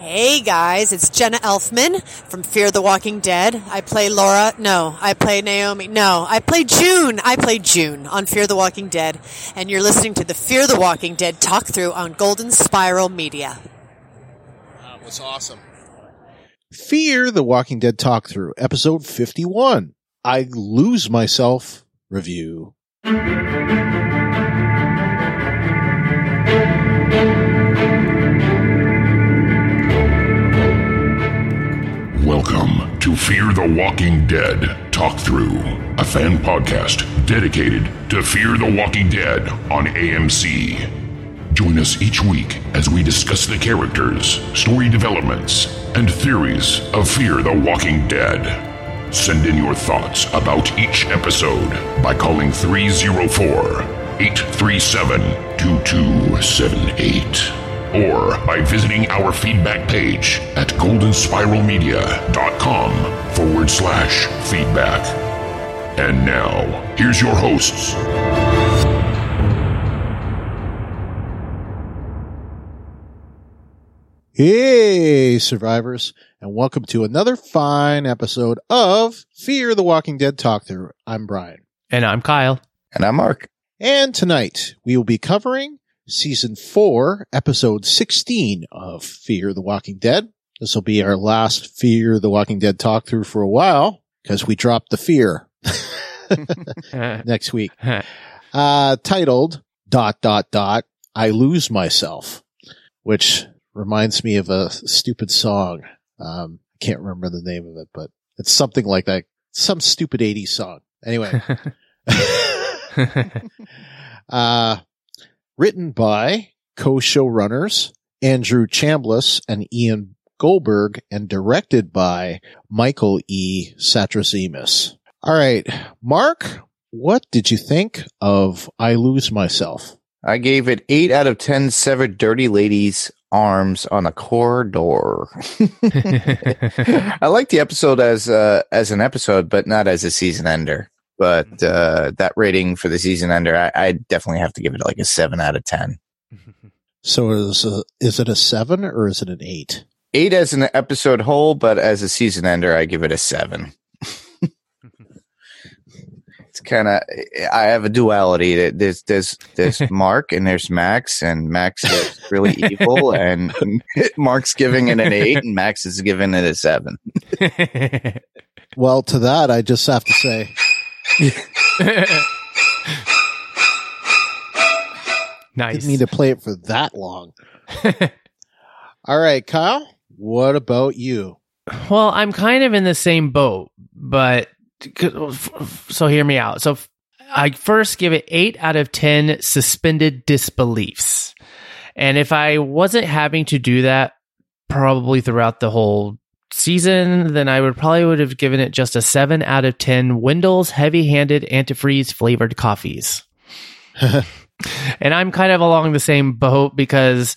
Hey guys, it's Jenna Elfman from Fear the Walking Dead. I play Laura. No, I play Naomi. No, I play June. I play June on Fear the Walking Dead. And you're listening to the Fear the Walking Dead talk through on Golden Spiral Media. That was awesome. Fear the Walking Dead talk through, episode 51. I Lose Myself review. Welcome to Fear the Walking Dead Talk Through, a fan podcast dedicated to Fear the Walking Dead on AMC. Join us each week as we discuss the characters, story developments, and theories of Fear the Walking Dead. Send in your thoughts about each episode by calling 304-837-2278. Or by visiting our feedback page at goldenspiralmedia.com/feedback. And now, here's your hosts. Hey, survivors, and welcome to another fine episode of Fear the Walking Dead talk through. I'm Brian. And I'm Kyle. And I'm Mark. And tonight, we will be covering Season 4, Episode 16 of Fear the Walking Dead. This will be our last Fear the Walking Dead talk through for a while, because we dropped the fear next week. Titled, ... I Lose Myself, which reminds me of a stupid song. I can't remember the name of it, but it's something like that. Some stupid 80s song. Anyway. Written by co-showrunners Andrew Chambliss and Ian Goldberg and directed by Michael E. Satrazemis. All right, Mark, what did you think of I Lose Myself? I gave it 8 out of 10 severed dirty ladies' arms on a corridor. I like the episode as an episode, but not as a season ender. But that rating for the season ender, I definitely have to give it like a 7 out of 10. So is it a 7 or is it an 8? 8 as an episode whole, but as a season ender, I give it a 7. It's kind of, I have a duality. There's Mark and there's Max, and Max is really evil, and Mark's giving it an 8, and Max is giving it a 7. Well, to that, I just have to say, Nice. Didn't need to play it for that long. All right, Kyle, what about you? Well, I'm kind of in the same boat, but so hear me out. So I first give it 8 out of 10 suspended disbeliefs. And if I wasn't having to do that probably throughout the whole season, then I would have given it just a 7 out of 10 Wendell's heavy-handed antifreeze flavored coffees. And I'm kind of along the same boat because,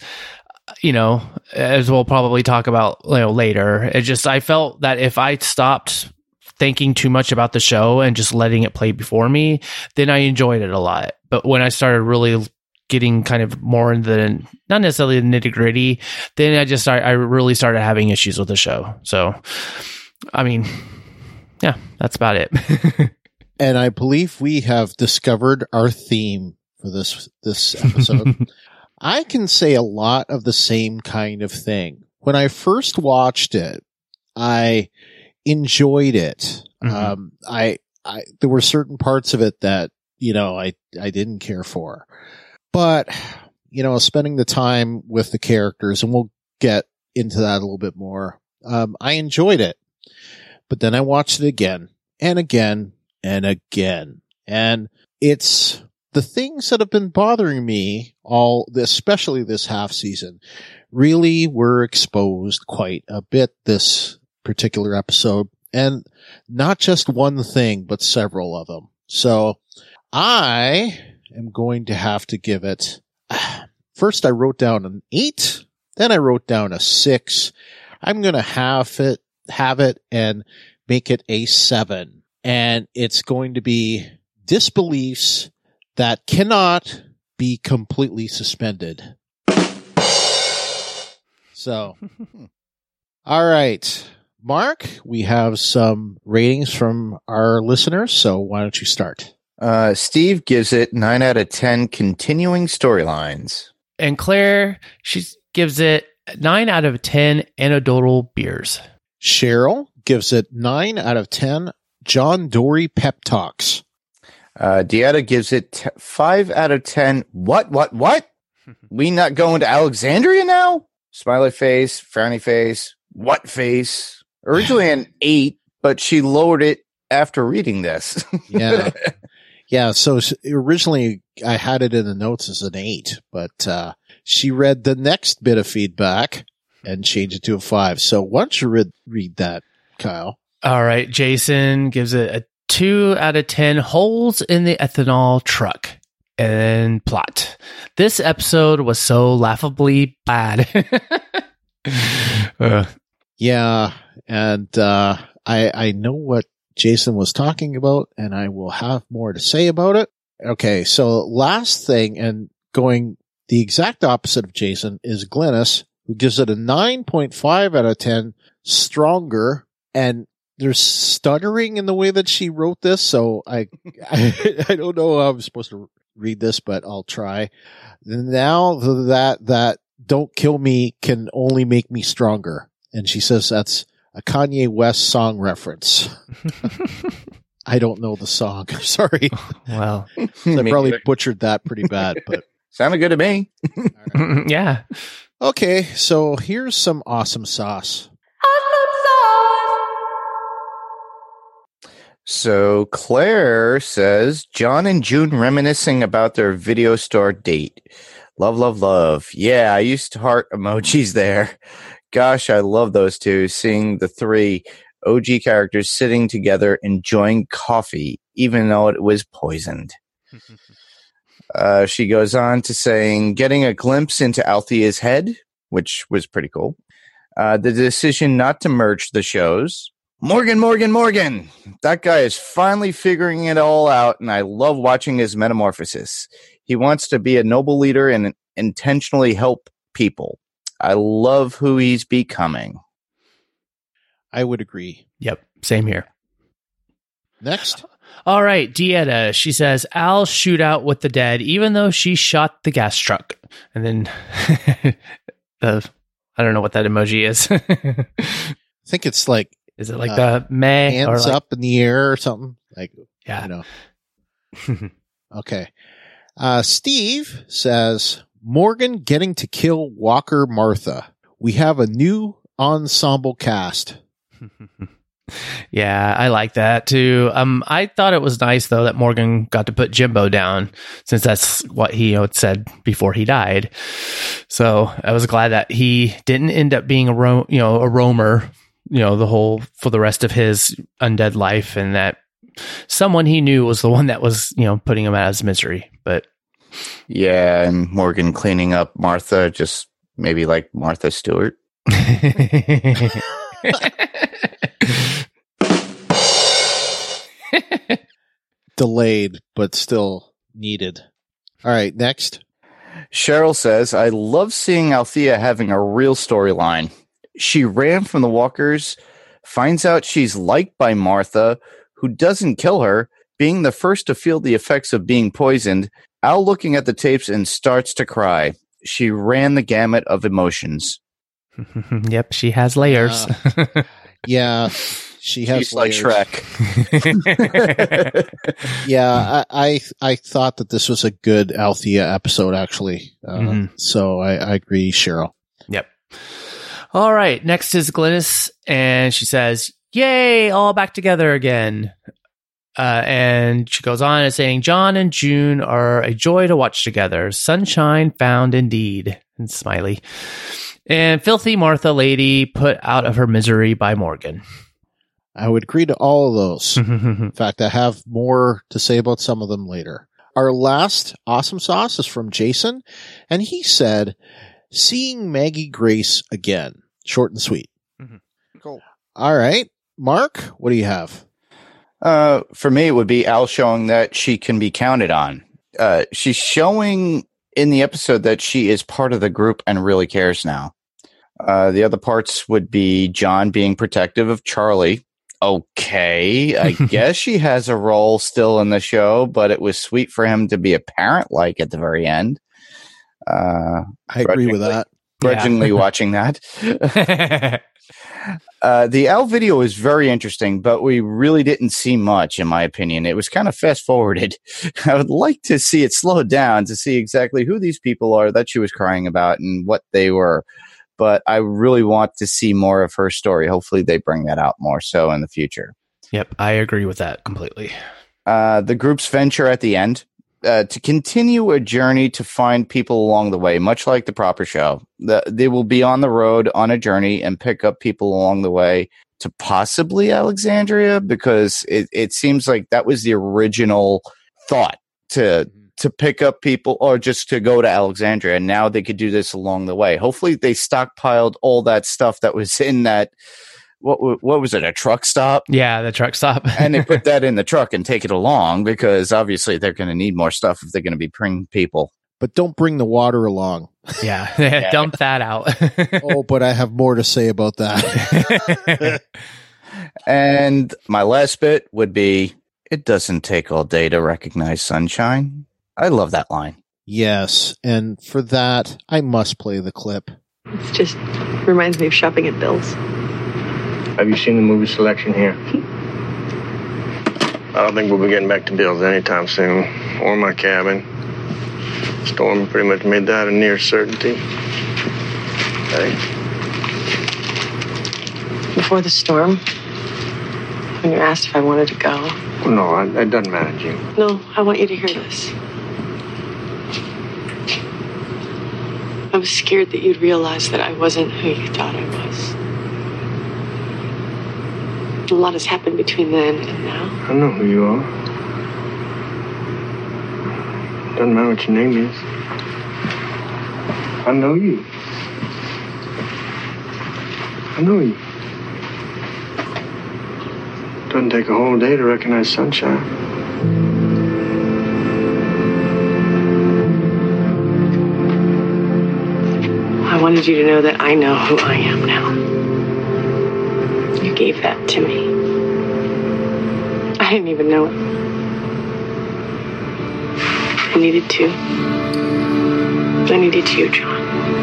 as we'll probably talk about later, I felt that if I stopped thinking too much about the show and just letting it play before me, then I enjoyed it a lot. But when I started really getting kind of more into the, not necessarily the nitty gritty, then I really started having issues with the show. So, I mean, yeah, that's about it. And I believe we have discovered our theme for this episode. I can say a lot of the same kind of thing. When I first watched it, I enjoyed it. Mm-hmm. There were certain parts of it that, I didn't care for. But, spending the time with the characters, and we'll get into that a little bit more, I enjoyed it. But then I watched it again and again and again. And it's the things that have been bothering me especially this half season, really were exposed quite a bit this particular episode. And not just one thing, but several of them. So I am going to have to give it, first I wrote down an 8, then I wrote down a 6. I'm going to have it and make it a 7. And it's going to be disbeliefs that cannot be completely suspended. So, all right. Mark, we have some ratings from our listeners, so why don't you start? Steve gives it 9 out of 10 continuing storylines. And Claire, she gives it 9 out of 10 anecdotal beers. Cheryl gives it 9 out of 10 John Dory pep talks. Deetta gives it 5 out of 10. What? We not going to Alexandria now? Smiley face, frowny face, what face? Originally an 8, but she lowered it after reading this. Yeah. Yeah. So originally I had it in the notes as an 8, but she read the next bit of feedback and changed it to a 5. So why don't you read that, Kyle? All right. Jason gives it a 2 out of 10 holes in the ethanol truck. And plot. This episode was so laughably bad. Yeah. And I know what Jason was talking about, and I will have more to say about it. Okay. So last thing, and going the exact opposite of Jason, is Glynis, who gives it a 9.5 out of 10, stronger, and there's stuttering in the way that she wrote this, so I don't know how I'm supposed to read this, but I'll try. Now that "Don't Kill Me" can only make me stronger, and she says that's a Kanye West song reference. I don't know the song. Sorry. Well, I probably butchered that pretty bad, but sounded good to me. Right. Yeah. Okay, so here's some awesome sauce. So Claire says, John and June reminiscing about their video store date. Love, love, love. Yeah, I used to heart emojis there. Gosh, I love those two. Seeing the 3 OG characters sitting together enjoying coffee, even though it was poisoned. She goes on to saying, getting a glimpse into Althea's head, which was pretty cool. The decision not to merge the shows. Morgan. That guy is finally figuring it all out, and I love watching his metamorphosis. He wants to be a noble leader and intentionally help people. I love who he's becoming. I would agree. Yep. Same here. Next. All right. Deetta, she says, Al shoot out with the dead, even though she shot the gas truck. And then I don't know what that emoji is. I think it's like, is it like the meh? Hands or like, up in the air or something? Like, yeah. You know. Okay. Steve says, Morgan getting to kill Walker Martha. We have a new ensemble cast. Yeah, I like that too. I thought it was nice though that Morgan got to put Jimbo down, since that's what he had said before he died. So I was glad that he didn't end up being a roamer, for the rest of his undead life, and that someone he knew was the one that was, putting him out of his misery. But yeah, and Morgan cleaning up Martha, just maybe like Martha Stewart. Delayed, but still needed. All right, next. Cheryl says, I love seeing Althea having a real storyline. She ran from the walkers, finds out she's liked by Martha, who doesn't kill her, being the first to feel the effects of being poisoned. Al looking at the tapes and starts to cry. She ran the gamut of emotions. Yep, she has layers. Yeah, she has She's layers. like Shrek. Yeah, I thought that this was a good Althea episode, actually. So I agree, Cheryl. Yep. All right, next is Glynis, and she says, yay, all back together again. And she goes on and saying, John and June are a joy to watch together. Sunshine found indeed. And smiley. And filthy Martha lady put out of her misery by Morgan. I would agree to all of those. In fact, I have more to say about some of them later. Our last awesome sauce is from Jason, and he said, seeing Maggie Grace again. Short and sweet. Cool. All right. Mark, what do you have? For me, it would be Al showing that she can be counted on. She's showing in the episode that she is part of the group and really cares now. The other parts would be John being protective of Charlie. Okay, I guess she has a role still in the show, but it was sweet for him to be a parent like at the very end. I agree with that. Grudgingly watching that. The Al video is very interesting, but we really didn't see much, in my opinion. It was kind of fast forwarded. I would like to see it slowed down to see exactly who these people are that she was crying about and what they were. But I really want to see more of her story. Hopefully they bring that out more so in the future. Yep, I agree with that completely. The group's venture at the end, to continue a journey to find people along the way, much like the proper show. They will be on the road on a journey and pick up people along the way to possibly Alexandria, because it seems like that was the original thought, to pick up people or just to go to Alexandria. And now they could do this along the way. Hopefully they stockpiled all that stuff that was in that. What was it? A truck stop? Yeah, the truck stop. And they put that in the truck and take it along, because obviously they're going to need more stuff if they're going to be bringing people. But don't bring the water along. Yeah. Dump that out. Oh, but I have more to say about that. And my last bit would be, it doesn't take all day to recognize sunshine. I love that line. Yes, and for that, I must play the clip. It just reminds me of shopping at Bill's. Have you seen the movie selection here? I don't think we'll be getting back to Bill's anytime soon, or my cabin. Storm pretty much made that a near certainty. Hey. Before the storm, when you asked if I wanted to go. Well, no, it doesn't matter, Jim. No, I want you to hear this. I was scared that you'd realize that I wasn't who you thought I was. A lot has happened between then and now. I know who you are. Doesn't matter what your name is. I know you. I know you. Doesn't take a whole day to recognize sunshine. I wanted you to know that I know who I am now. You gave that to me. I didn't even know it. I needed to. I needed you, John.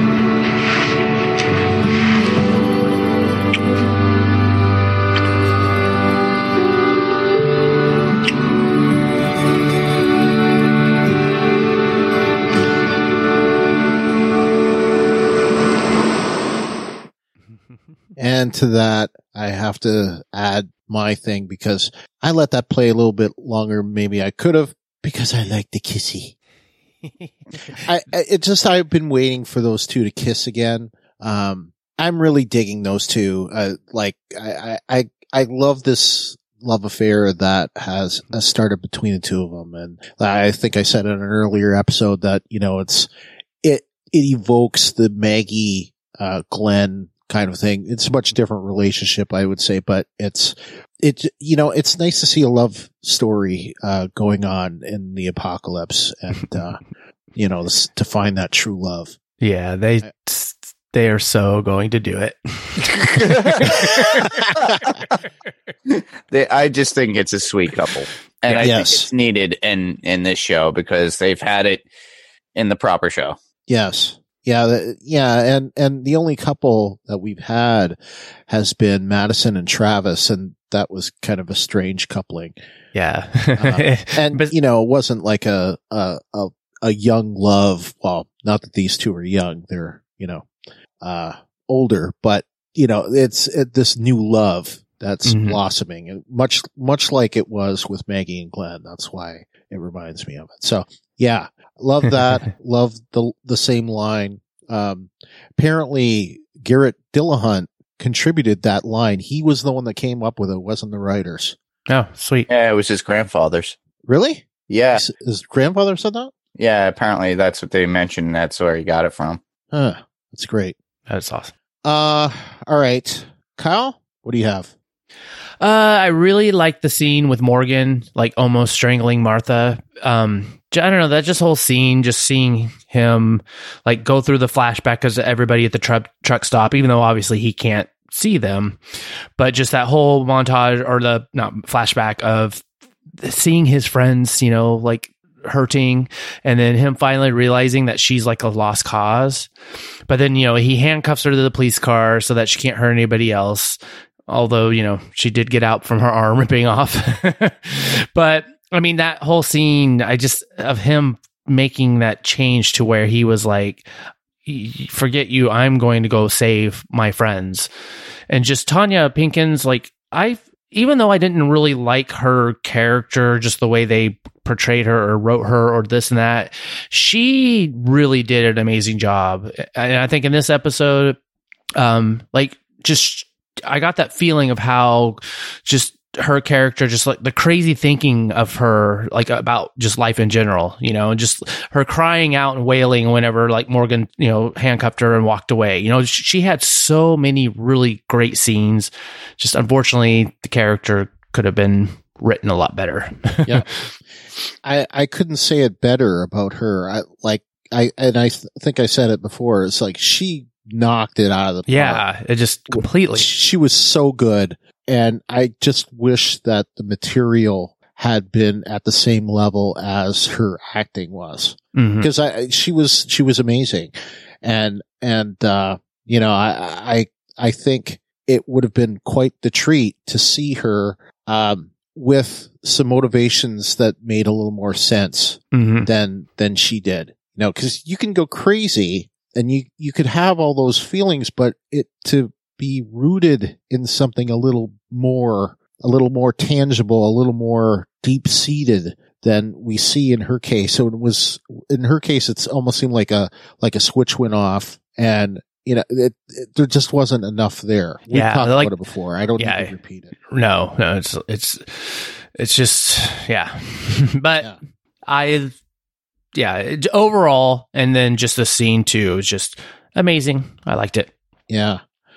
And to that, I have to add my thing, because I let that play a little bit longer. Maybe I could have, because I like the kissy. I've been waiting for those two to kiss again. I'm really digging those two. I love this love affair that has started between the two of them. And I think I said in an earlier episode that, it evokes the Maggie, Glenn kind of thing. It's a much different relationship, I would say, but it's nice to see a love story, going on in the apocalypse, and, to find that true love. Yeah, they are so going to do it. I just think it's a sweet couple, and I think it's needed in this show, because they've had it in the proper show. Yes. Yeah. And the only couple that we've had has been Madison and Travis, and that was kind of a strange coupling. Yeah. But it wasn't like a young love. Well, not that these two are young. They're, older, but it's this new love that's blossoming, and much like it was with Maggie and Glenn. That's why it reminds me of it. So yeah, love that. Love the same line. Apparently Garrett Dillahunt contributed that line. He was the one that came up with it. Wasn't the writers. Oh, sweet. Yeah, it was his grandfather's. Really? Yeah. His grandfather said that? Yeah, apparently that's what they mentioned. That's where he got it from. Huh. That's great. That's awesome. All right. Kyle, what do you have? I really like the scene with Morgan, like almost strangling Martha. I don't know, that just whole scene, just seeing him like go through the flashback because everybody at the truck stop, even though obviously he can't see them, but just that whole montage or the not flashback of seeing his friends, like hurting, and then him finally realizing that she's like a lost cause. But then, he handcuffs her to the police car so that she can't hurt anybody else. Although, she did get out from her arm ripping off. But I mean, that whole scene, of him making that change to where he was like, forget you, I'm going to go save my friends. And just Tanya Pinkins, like, even though I didn't really like her character, just the way they portrayed her or wrote her or this and that, she really did an amazing job. And I think in this episode, I got that feeling of how just her character, just like the crazy thinking of her, like about just life in general, and just her crying out and wailing whenever like Morgan, handcuffed her and walked away. She had so many really great scenes. Just unfortunately, the character could have been written a lot better. Yeah. I couldn't say it better about her. I think I said it before. It's like she knocked it out of the park. Yeah, it just completely. She was so good. And I just wish that the material had been at the same level as her acting was, because she was amazing. And I think it would have been quite the treat to see her, with some motivations that made a little more sense than she did, cause you can go crazy and you could have all those feelings, but to be rooted in something a little more tangible, a little more deep seated than we see in her case. So in her case, it's almost seemed like a switch went off, and there just wasn't enough there. We've talked about it before. I don't need to repeat it. No, it's just, yeah. But overall, and then just the scene too, is just amazing. I liked it. Yeah.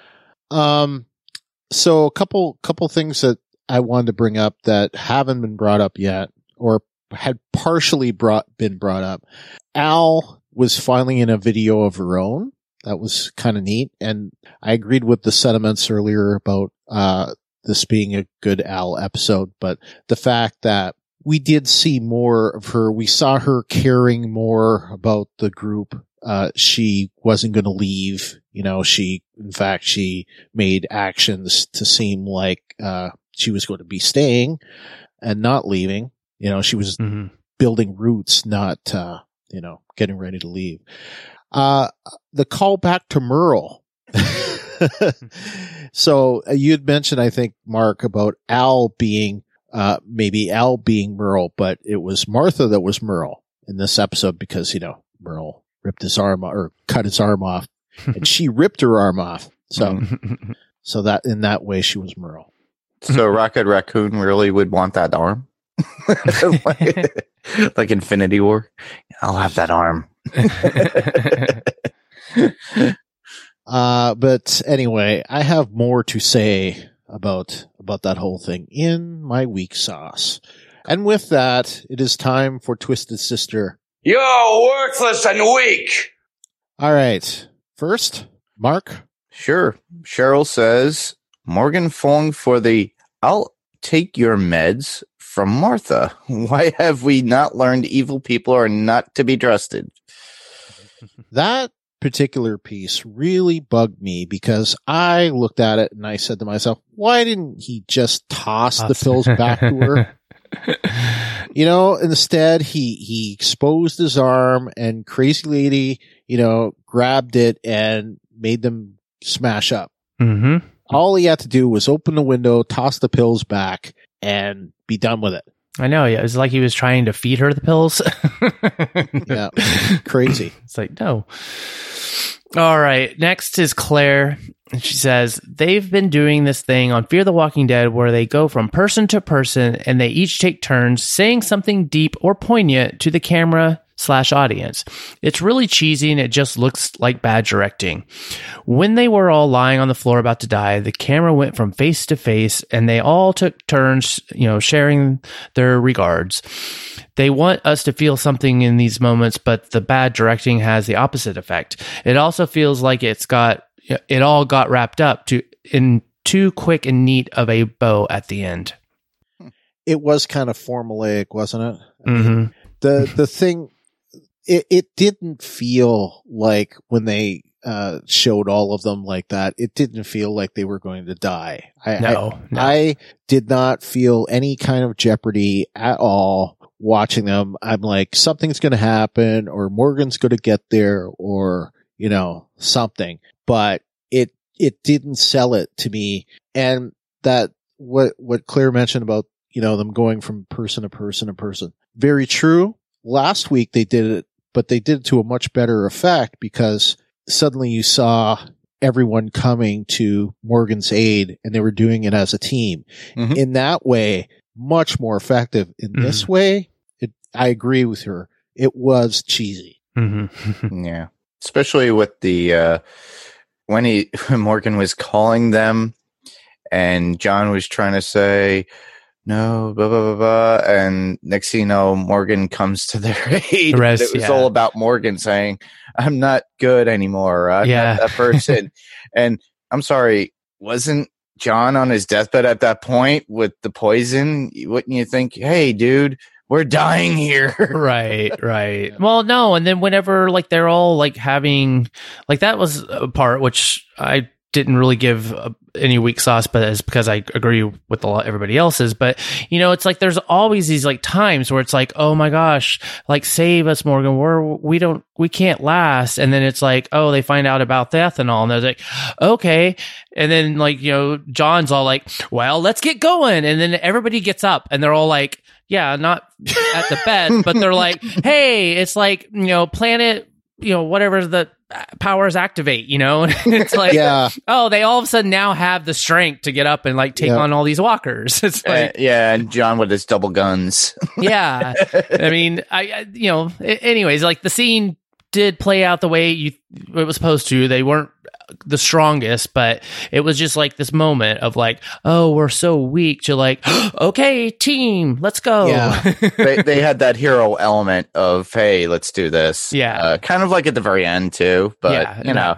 So a couple things that I wanted to bring up that haven't been brought up yet, or had partially been brought up. Al was finally in a video of her own. That was kind of neat. And I agreed with the sentiments earlier about, this being a good Al episode, but the fact that we did see more of her, we saw her caring more about the group. She wasn't going to leave. She made actions to seem like, she was going to be staying and not leaving. She was building roots, not, getting ready to leave. The call back to Merle. So you had mentioned, I think, Mark, about Al being, maybe Al being Merle, but it was Martha that was Merle in this episode because, Merle ripped his arm or cut his arm off, and she ripped her arm off. So that in that way, she was Merle. So Rocket Raccoon really would want that arm, like Infinity War. I'll have that arm. But anyway, I have more to say about that whole thing in my weak sauce. And with that, it is time for Twisted Sister. You're worthless and weak. All right. First, Mark. Sure. Cheryl says, Morgan falling for the I'll take your meds from Martha. Why have we not learned evil people are not to be trusted? That particular piece really bugged me because I looked at it and I said to myself, why didn't he just toss the pills back to her? Instead he exposed his arm and Crazy Lady, grabbed it and made them smash up. Mm-hmm. All he had to do was open the window, toss the pills back, and be done with it. I know. Yeah. It was like he was trying to feed her the pills. Yeah. Crazy. It's like, no. All right. Next is Claire. And she says, they've been doing this thing on Fear the Walking Dead where they go from person to person and they each take turns saying something deep or poignant to the camera viewer/audience. It's really cheesy and it just looks like bad directing. When they were all lying on the floor about to die, the camera went from face to face and they all took turns, sharing their regards. They want us to feel something in these moments, but the bad directing has the opposite effect. It also feels like it all got wrapped up in too quick and neat of a bow at the end. It was kind of formulaic, wasn't it? Mm-hmm. The thing, it didn't feel like when they showed all of them like that, it didn't feel like they were going to die. No. I did not feel any kind of jeopardy at all watching them. I'm like, something's going to happen, or Morgan's going to get there, or, something. But it didn't sell it to me. And that, what Claire mentioned about, them going from person to person to person. Very true. Last week they did it, but they did it to a much better effect because suddenly you saw everyone coming to Morgan's aid and they were doing it as a team. Mm-hmm. In that way, much more effective. In this way, I agree with her. It was cheesy. Mm-hmm. Yeah. Especially with the, when Morgan was calling them and John was trying to say, no, blah, blah, blah, blah. And next thing you know, Morgan comes to their aid. It was all about Morgan saying, I'm not good anymore. I'm not that person. And I'm sorry, wasn't John on his deathbed at that point with the poison? Wouldn't you think, hey, dude, we're dying here? Right. Well, no. And then whenever they're all having, that was a part which I didn't really give any weak sauce, but it's because I agree with everybody else's. But it's there's always these times where it's oh my gosh, save us, Morgan. We can't last. And then it's oh, they find out about the ethanol, and they're like, okay. And then John's all well, let's get going. And then everybody gets up, and they're all yeah, not at the bed, but they're hey, it's planet, whatever the powers activate, it's oh, they all of a sudden now have the strength to get up and take on all these walkers. It's and John with his double guns. Yeah. I mean, anyways, the scene did play out the way it was supposed to. They weren't the strongest, but it was just this moment of oh, we're so weak to okay, team, let's go. Yeah. they had that hero element of, hey, let's do this. Yeah. Kind of at the very end too, but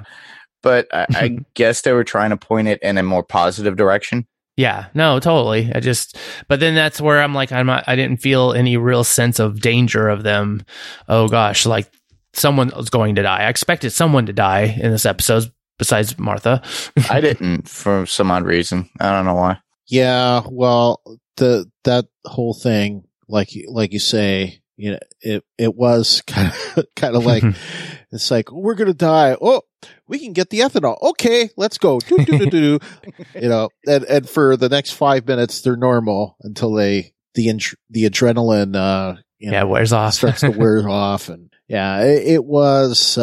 but I guess they were trying to point it in a more positive direction. Yeah, no, totally. But then that's where I'm I didn't feel any real sense of danger of them. Oh gosh, someone was going to die. I expected someone to die in this episode besides Martha. I didn't, for some odd reason. I don't know why. Yeah, well, that whole thing, like you say, it was kind of it's we're gonna die. Oh, we can get the ethanol. Okay, let's go. And for the next 5 minutes they're normal until the adrenaline wears off. Starts to wear off, and it was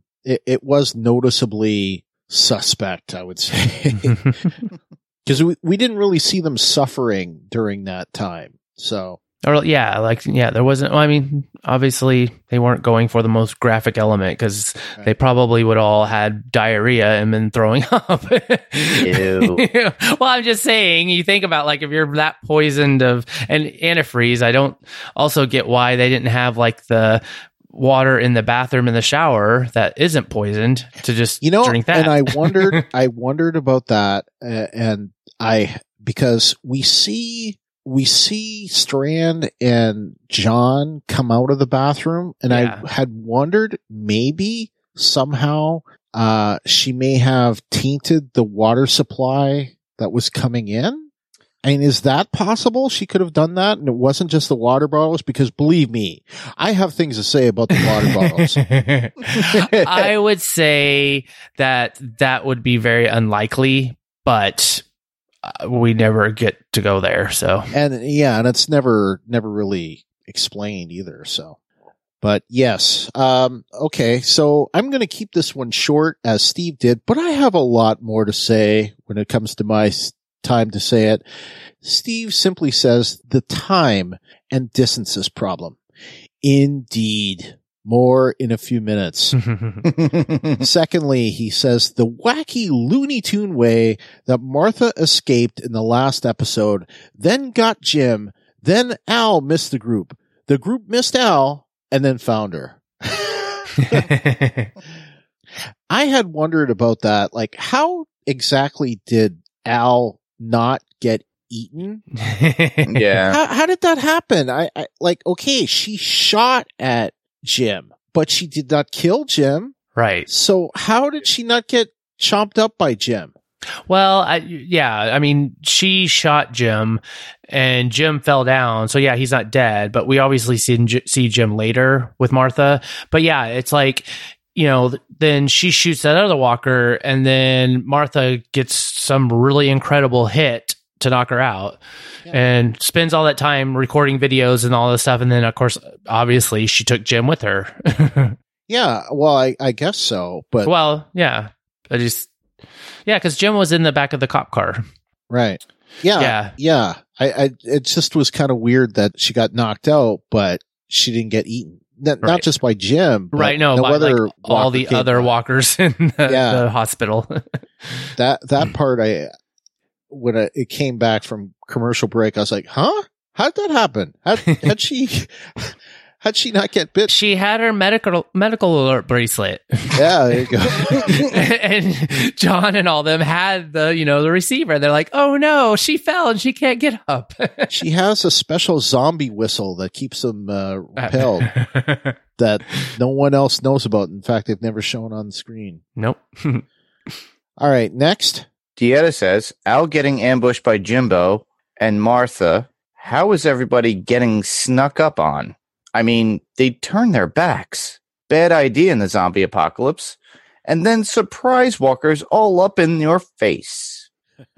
noticeably suspect, I would say, because we didn't really see them suffering during that time. So, there wasn't. Well, I mean, obviously they weren't going for the most graphic element because they probably would all had diarrhea and been throwing up. Ew. Well, I'm just saying, you think about if you're that poisoned and antifreeze, I don't also get why they didn't have the water in the bathroom in the shower that isn't poisoned to just drink that. And I wondered about that, because we see Strand and John come out of the bathroom, and I had wondered maybe somehow she may have tainted the water supply that was coming in. I mean, is that possible? She could have done that, and it wasn't just the water bottles, because believe me, I have things to say about the water bottles. I would say that would be very unlikely, but we never get to go there. So, and it's never really explained either. So, but yes. Okay. So I'm going to keep this one short, as Steve did, but I have a lot more to say when it comes to my time to say it. Steve simply says the time and distances problem. Indeed. More in a few minutes. Secondly, he says the wacky Looney Tune way that Martha escaped in the last episode, then got Jim, then Al missed the group missed Al, and then found her. I had wondered about that. Like, how exactly did Al not get eaten? Yeah. How did that happen? I like, okay, she shot at Jim, but she did not kill Jim. Right. So how did she not get chomped up by Jim? Well, I mean, she shot Jim and Jim fell down. So yeah, he's not dead, but we obviously see Jim later with Martha. But yeah, it's like, you know, then she shoots that other walker and then Martha gets some really incredible hit to knock her out and spends all that time recording videos and all this stuff. And then of course, obviously she took Jim with her. Yeah. Well, I guess so, but well, yeah, because Jim was in the back of the cop car. Right. Yeah. It just was kind of weird that she got knocked out, but she didn't get eaten. Not just by Jim, but right? No, by like all the other walkers in the hospital. that part, when it came back from commercial break, I was like, "Huh? How did that happen? Had she not get bit? She had her medical alert bracelet. Yeah, there you go. And John and all them had the receiver. They're like, oh no, she fell and she can't get up. She has a special zombie whistle that keeps them repelled that no one else knows about. In fact, they've never shown on the screen. Nope. All right, next. Dieta says, Al getting ambushed by Jimbo and Martha. How is everybody getting snuck up on? I mean, they turn their backs. Bad idea in the zombie apocalypse. And then surprise walkers all up in your face.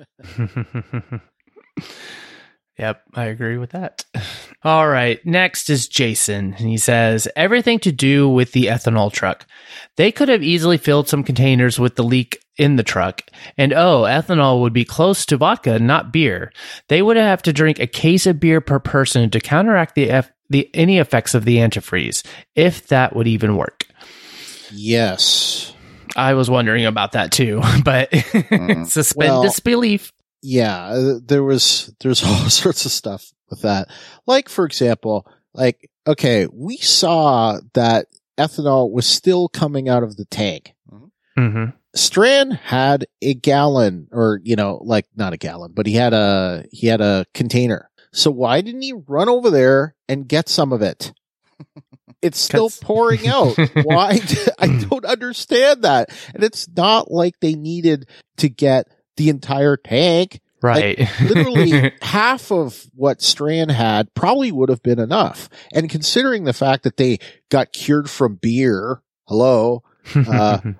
Yep, I agree with that. All right, next is Jason. And he says, everything to do with the ethanol truck. They could have easily filled some containers with the leak in the truck. And ethanol would be close to vodka, not beer. They would have to drink a case of beer per person to counteract any effects of the antifreeze, if that would even work. Yes. I was wondering about that too, but suspend disbelief. Yeah, there's all sorts of stuff with that. Like, for example, okay, we saw that ethanol was still coming out of the tank. Mm-hmm. Strand had a gallon, or, not a gallon, but he had a container. So why didn't he run over there and get some of it? It's still pouring out. Why? I don't understand that. And it's not like they needed to get the entire tank. Right. Like, literally half of what Strand had probably would have been enough. And considering the fact that they got cured from beer, the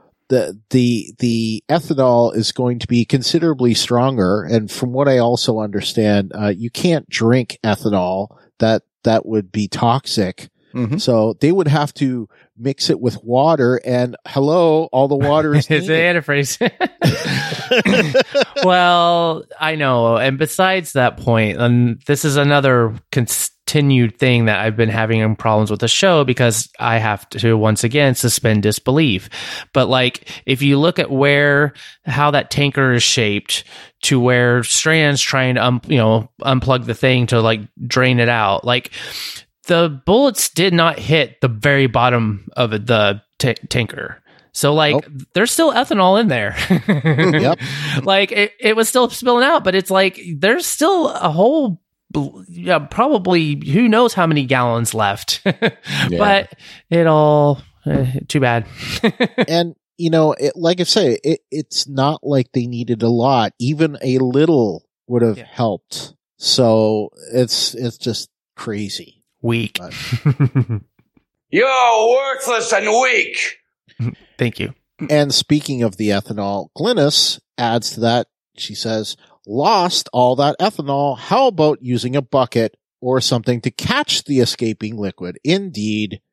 ethanol is going to be considerably stronger. And from what I also understand, you can't drink ethanol. That would be toxic. Mm-hmm. So they would have to mix it with water, and all the water is it's the antifreeze. Well, I know. And besides that point, and this is another continued thing that I've been having problems with the show, because I have to once again suspend disbelief. But if you look at how that tanker is shaped to where Strand's trying to unplug the thing to drain it out, the bullets did not hit the very bottom of the tanker. So there's still ethanol in there. Yep. It was still spilling out, but it's there's still a whole, probably who knows how many gallons left. But it all, too bad. And, like I say, it's not like they needed a lot. Even a little would have helped. So it's just crazy. Weak. You're worthless and weak. Thank you. And speaking of the ethanol, Glynis adds to that. She says, lost all that ethanol. How about using a bucket or something to catch the escaping liquid? Indeed.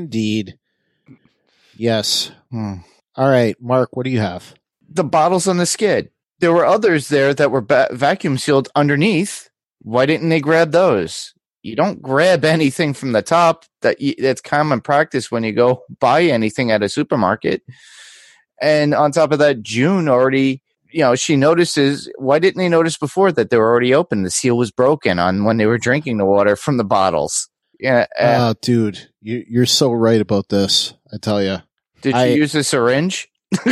Yes. All right, Mark, what do you have? The bottles on the skid. There were others there that were vacuum sealed underneath. Why didn't they grab those? you don't grab anything from the top. That's common practice when you go buy anything at a supermarket. And on top of that, June already, she notices, why didn't they notice before that they were already open? The seal was broken on when they were drinking the water from the bottles. Yeah. Dude, you're so right about this. I tell you. Did you use a syringe?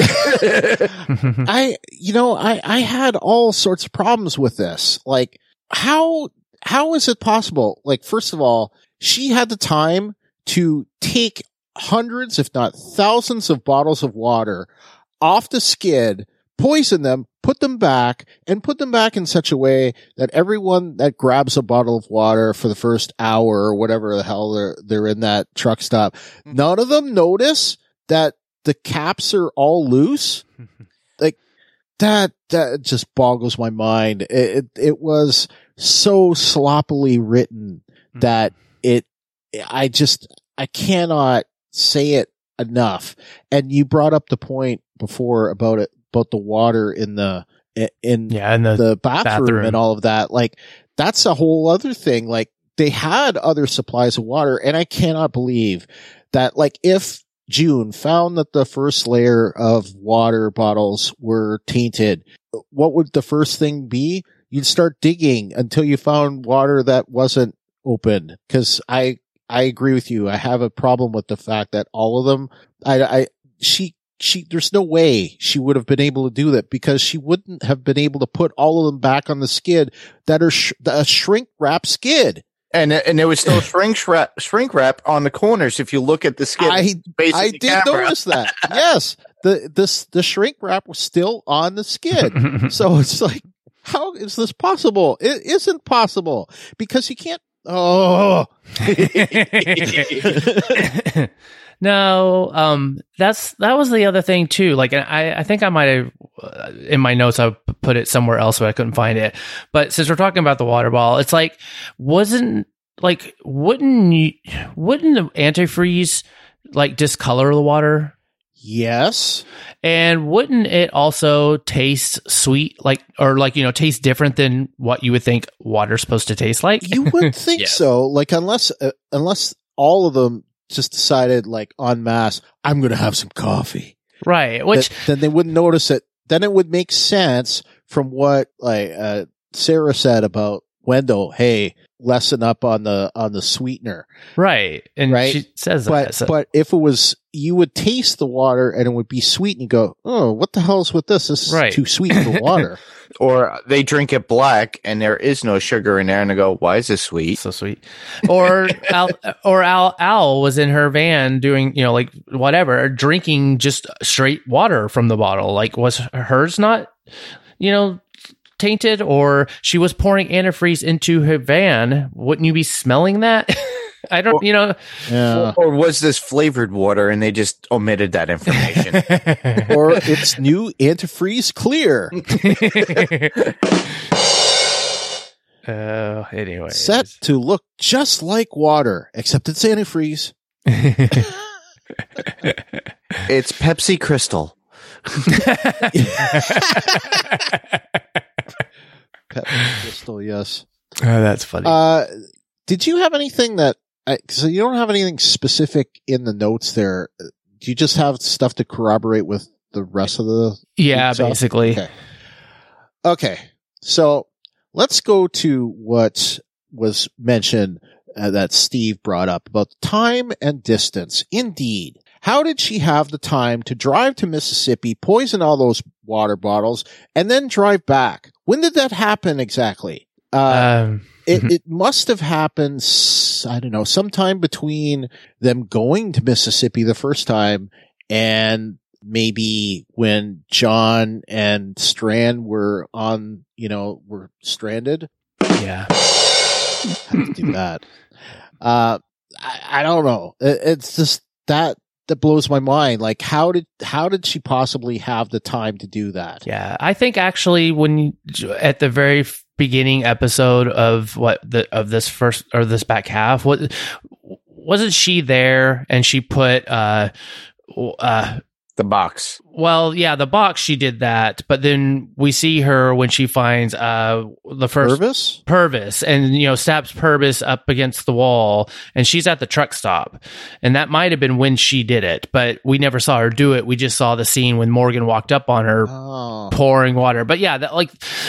I had all sorts of problems with this. Like, how is it possible? Like, first of all, she had the time to take hundreds, if not thousands of bottles of water off the skid, poison them, put them back in such a way that everyone that grabs a bottle of water for the first hour or whatever the hell they're in that truck stop, none of them notice that the caps are all loose. Like that just boggles my mind. It was so sloppily written that I cannot say it enough. And you brought up the point before about the water in the bathroom and all of that. Like, that's a whole other thing. Like, they had other supplies of water, and I cannot believe that, like, if June found that the first layer of water bottles were tainted, what would the first thing be? You'd start digging until you found water that wasn't open. Cause I agree with you. I have a problem with the fact that all of them, there's no way she would have been able to do that, because she wouldn't have been able to put all of them back on the skid that are a shrink wrap skid. And there was still shrink wrap on the corners. If you look at the skid, I did notice that. Yes. The shrink wrap was still on the skid. So it's like, how is this possible? It isn't possible, because you can't. Oh, no. That was the other thing too. Like, I think I might have in my notes, I put it somewhere else, but I couldn't find it. But since we're talking about the water bottle, it's like, wouldn't the antifreeze like discolor the water? Yes. And wouldn't it also taste sweet, taste different than what you would think water's supposed to taste like? You would think so. Like, unless all of them just decided, like, en masse, I'm going to have some coffee. Right. Which then they wouldn't notice it. Then it would make sense from what Sarah said about Wendell. Hey, lessen up on the sweetener. Right. And right? She says but, that. So. But if it was, you would taste the water and it would be sweet, and you go, oh, what the hell is with this? This is too sweet for water. Or they drink it black and there is no sugar in there, and they go, why is this sweet? So sweet. Or Al was in her van doing, whatever, drinking just straight water from the bottle. Like, was hers not, tainted? Or she was pouring antifreeze into her van. Wouldn't you be smelling that? I don't, Yeah. Or was this flavored water and they just omitted that information? Or it's new antifreeze clear. Anyway. Set to look just like water, except it's antifreeze. It's Pepsi Crystal. Pepsi Crystal, yes. Oh, that's funny. Did you have anything that, so you don't have anything specific in the notes there. Do you just have stuff to corroborate with the rest of the? Yeah, stuff? basically. Okay. So let's go to what was mentioned that Steve brought up about time and distance. Indeed. How did she have the time to drive to Mississippi, poison all those water bottles, and then drive back? When did that happen exactly? It must have happened, I don't know, sometime between them going to Mississippi the first time and maybe when John and Strand were were stranded. Yeah. How to do that? I don't know. It's just that blows my mind. Like, how did she possibly have the time to do that? Yeah, I think actually at the very beginning episode of this back half, wasn't she there and she put The box. Well, yeah, the box, she did that, but then we see her when she finds the first Purvis, and stabs Purvis up against the wall, and she's at the truck stop, and that might have been when she did it, but we never saw her do it. We just saw the scene when Morgan walked up on her pouring water. But yeah, that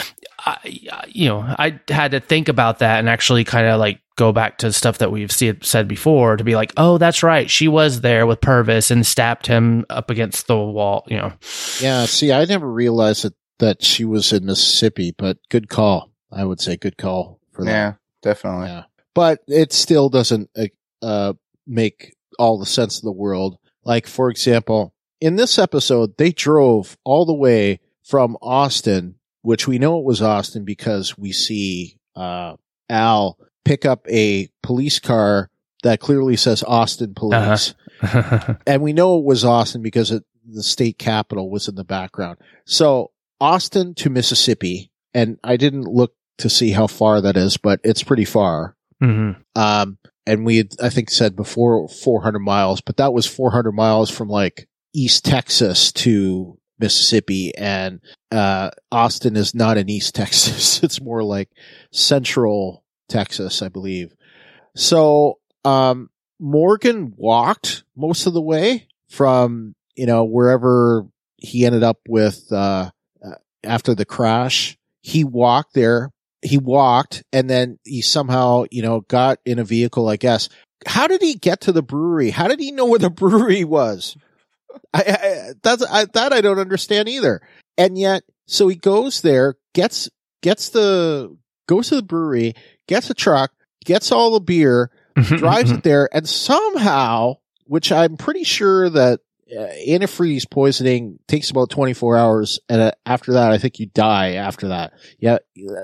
I had to think about that and actually kind of like go back to stuff that we've said before to be like, oh, that's right. She was there with Purvis and stabbed him up against the wall, Yeah, see, I never realized that she was in Mississippi, but good call. I would say good call for that. Yeah, definitely. Yeah. But it still doesn't make all the sense in the world. Like, for example, in this episode, they drove all the way from Austin, which we know it was Austin because we see Al pick up a police car that clearly says Austin Police. And we know it was Austin because the state capitol was in the background. So Austin to Mississippi, and I didn't look to see how far that is, but it's pretty far. Mm-hmm. And we had, I think, said before 400 miles, but that was 400 miles from like East Texas to Mississippi, and Austin is not in East Texas. It's more like Central Texas, I believe. So Morgan walked most of the way from wherever he ended up with after the crash. He walked there. He walked, and then he somehow got in a vehicle, I guess. How did he get to the brewery? How did he know where the brewery was? That I don't understand either. And yet, so he goes there, goes to the brewery, gets a truck, gets all the beer, drives it there, and somehow, which I'm pretty sure that antifreeze poisoning takes about 24 hours, and after that, I think you die after that. Yeah,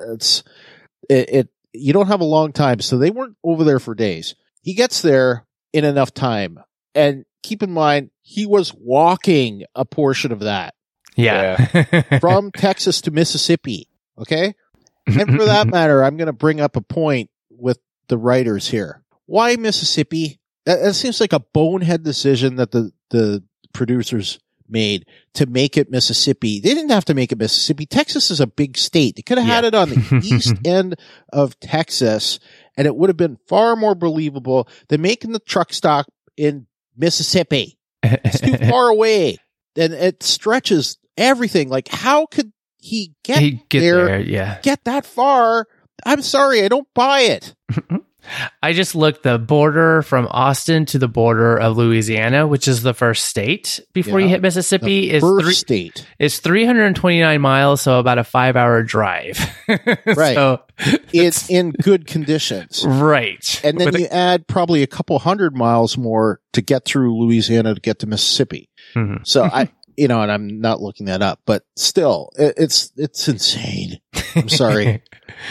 you don't have a long time, so they weren't over there for days. He gets there in enough time, and keep in mind, he was walking a portion of that. Yeah. From Texas to Mississippi. Okay? And for that matter, I'm going to bring up a point with the writers here. Why Mississippi? That seems like a bonehead decision that the producers made to make it Mississippi. They didn't have to make it Mississippi. Texas is a big state. They could have had it on the east end of Texas, and it would have been far more believable than making the truck stop in Mississippi. It's too far away, and it stretches everything. Like, how could he get there? Yeah, get that far? I'm sorry, I don't buy it. I just looked the border from Austin to the border of Louisiana, which is the first state before you hit Mississippi. State. It's 329 miles, so about a 5-hour drive. Right. So, it's in good conditions. Right. And then you add probably a couple 100 miles more to get through Louisiana to get to Mississippi. Mm-hmm. So and I'm not looking that up, but still, it's insane. I'm sorry.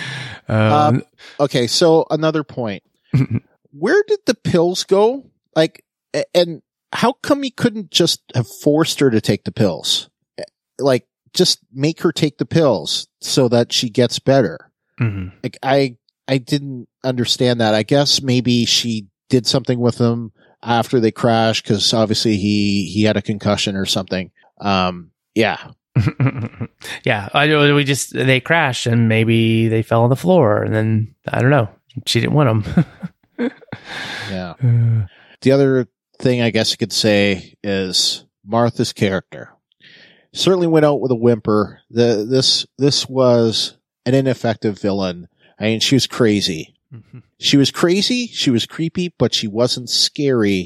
Okay, so another point. Where did the pills go? Like, and how come he couldn't just have forced her to take the pills? Like, just make her take the pills so that she gets better. Mm-hmm. Like, I didn't understand that. I guess maybe she did something with him after they crashed, because obviously he had a concussion or something. Yeah. Yeah, they crashed and maybe they fell on the floor, and then I don't know. She didn't want them. Yeah. The other thing I guess you could say is Martha's character certainly went out with a whimper. This was an ineffective villain. I mean, she was crazy. Mm-hmm. She was crazy. She was creepy, but she wasn't scary.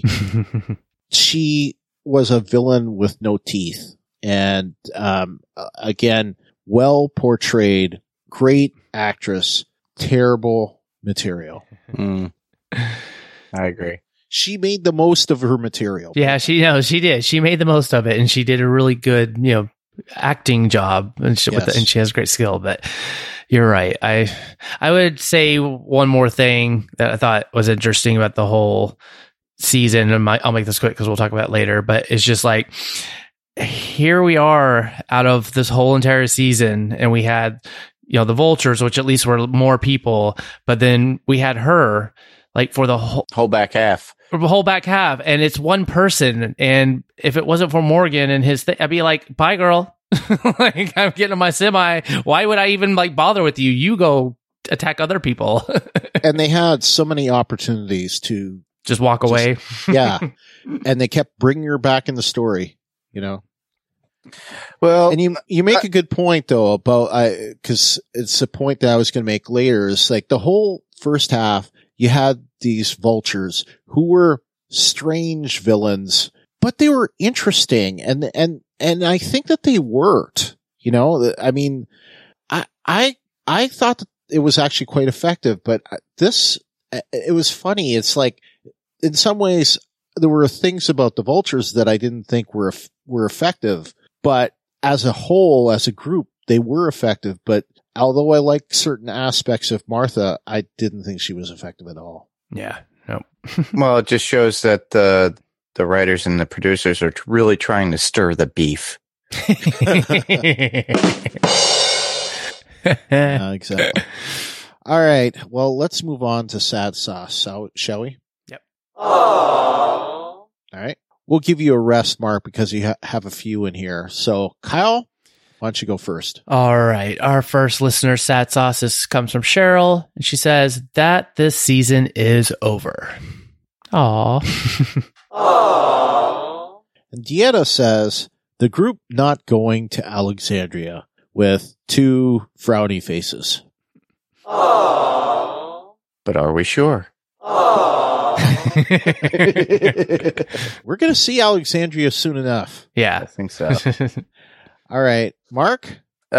She was a villain with no teeth. And, again, well portrayed, great actress, terrible material. I agree. She made the most of her material. Yeah, she did. She made the most of it, and she did a really good, acting job, and she has great skill. But you're right. I would say one more thing that I thought was interesting about the whole season, and I'll make this quick because we'll talk about it later. But it's just like, here we are out of this whole entire season, and we had, the vultures, which at least were more people, but then we had her. like for the whole back half. For the whole back half, and it's one person. And if it wasn't for Morgan and his thing, I'd be like, "Bye, girl." Like, I'm getting on my semi. Why would I even like bother with you? You go attack other people. And they had so many opportunities to just walk away. Yeah, and they kept bringing her back in the story. You know. Well, and you make a good point though about because it's a point that I was going to make later. Is like the whole first half, you had these vultures who were strange villains, but they were interesting, and I think that they worked. You know, I mean, I thought that it was actually quite effective, but it was funny. It's like in some ways there were things about the vultures that I didn't think were effective. But as a whole, as a group, they were effective. But although I like certain aspects of Martha, I didn't think she was effective at all. Yeah. No. Well, it just shows that the writers and the producers are really trying to stir the beef. Exactly. All right. Well, let's move on to Sad Sauce, shall we? Yep. Aww. All right. We'll give you a rest, Mark, because you have a few in here. So, Kyle, why don't you go first? All right. Our first listener, Sad Sauce, comes from Cheryl, and she says that this season is over. Aww. Aww. And Dieta says the group not going to Alexandria with 2 frowny faces. Aww. But are we sure? We're going to see Alexandria soon enough. Yeah, I think so. All right, Mark?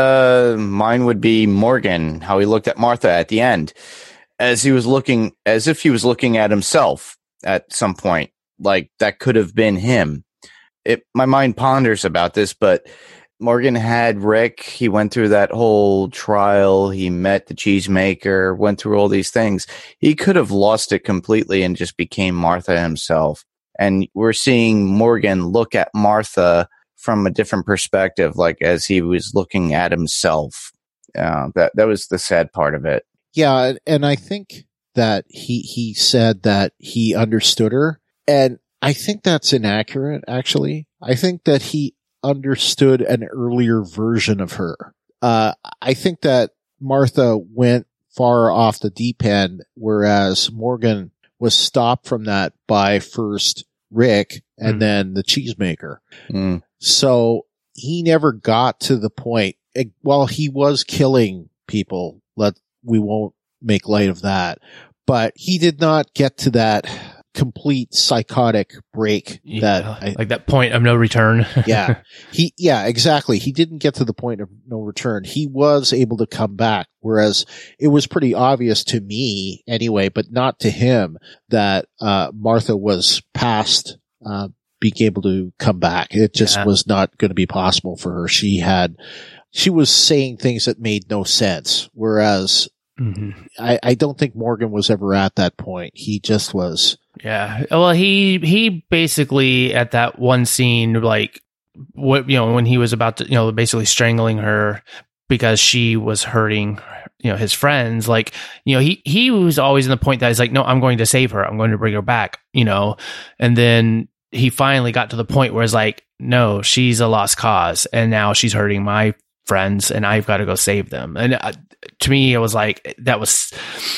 Mine would be Morgan, how he looked at Martha at the end, as if he was looking at himself at some point, like that could have been him. My mind ponders about this, but Morgan had Rick. He went through that whole trial. He met the cheesemaker, went through all these things. He could have lost it completely and just became Martha himself. And we're seeing Morgan look at Martha from a different perspective, like as he was looking at himself. That was the sad part of it. Yeah. And I think that he said that he understood her. And I think that's inaccurate, actually. I think that he understood an earlier version of her. I think that Martha went far off the deep end, whereas Morgan was stopped from that by first Rick and then the cheesemaker. Mm. So he never got to the point. Well, he was killing people. We won't make light of that, but he did not get to that complete psychotic break like that point of no return. Yeah, exactly. He didn't get to the point of no return. He was able to come back, whereas it was pretty obvious to me anyway, but not to him, that Martha was past being able to come back. It just was not going to be possible for her. She was saying things that made no sense, whereas I don't think Morgan was ever at that point. He just was. Yeah. Well, he basically at that one scene, like when he was about to, basically strangling her because she was hurting, his friends, like, he was always in the point that he's like, no, I'm going to save her. I'm going to bring her back, and then he finally got to the point where it's like, no, she's a lost cause and now she's hurting my friends and I've got to go save them. And to me, it was like, that was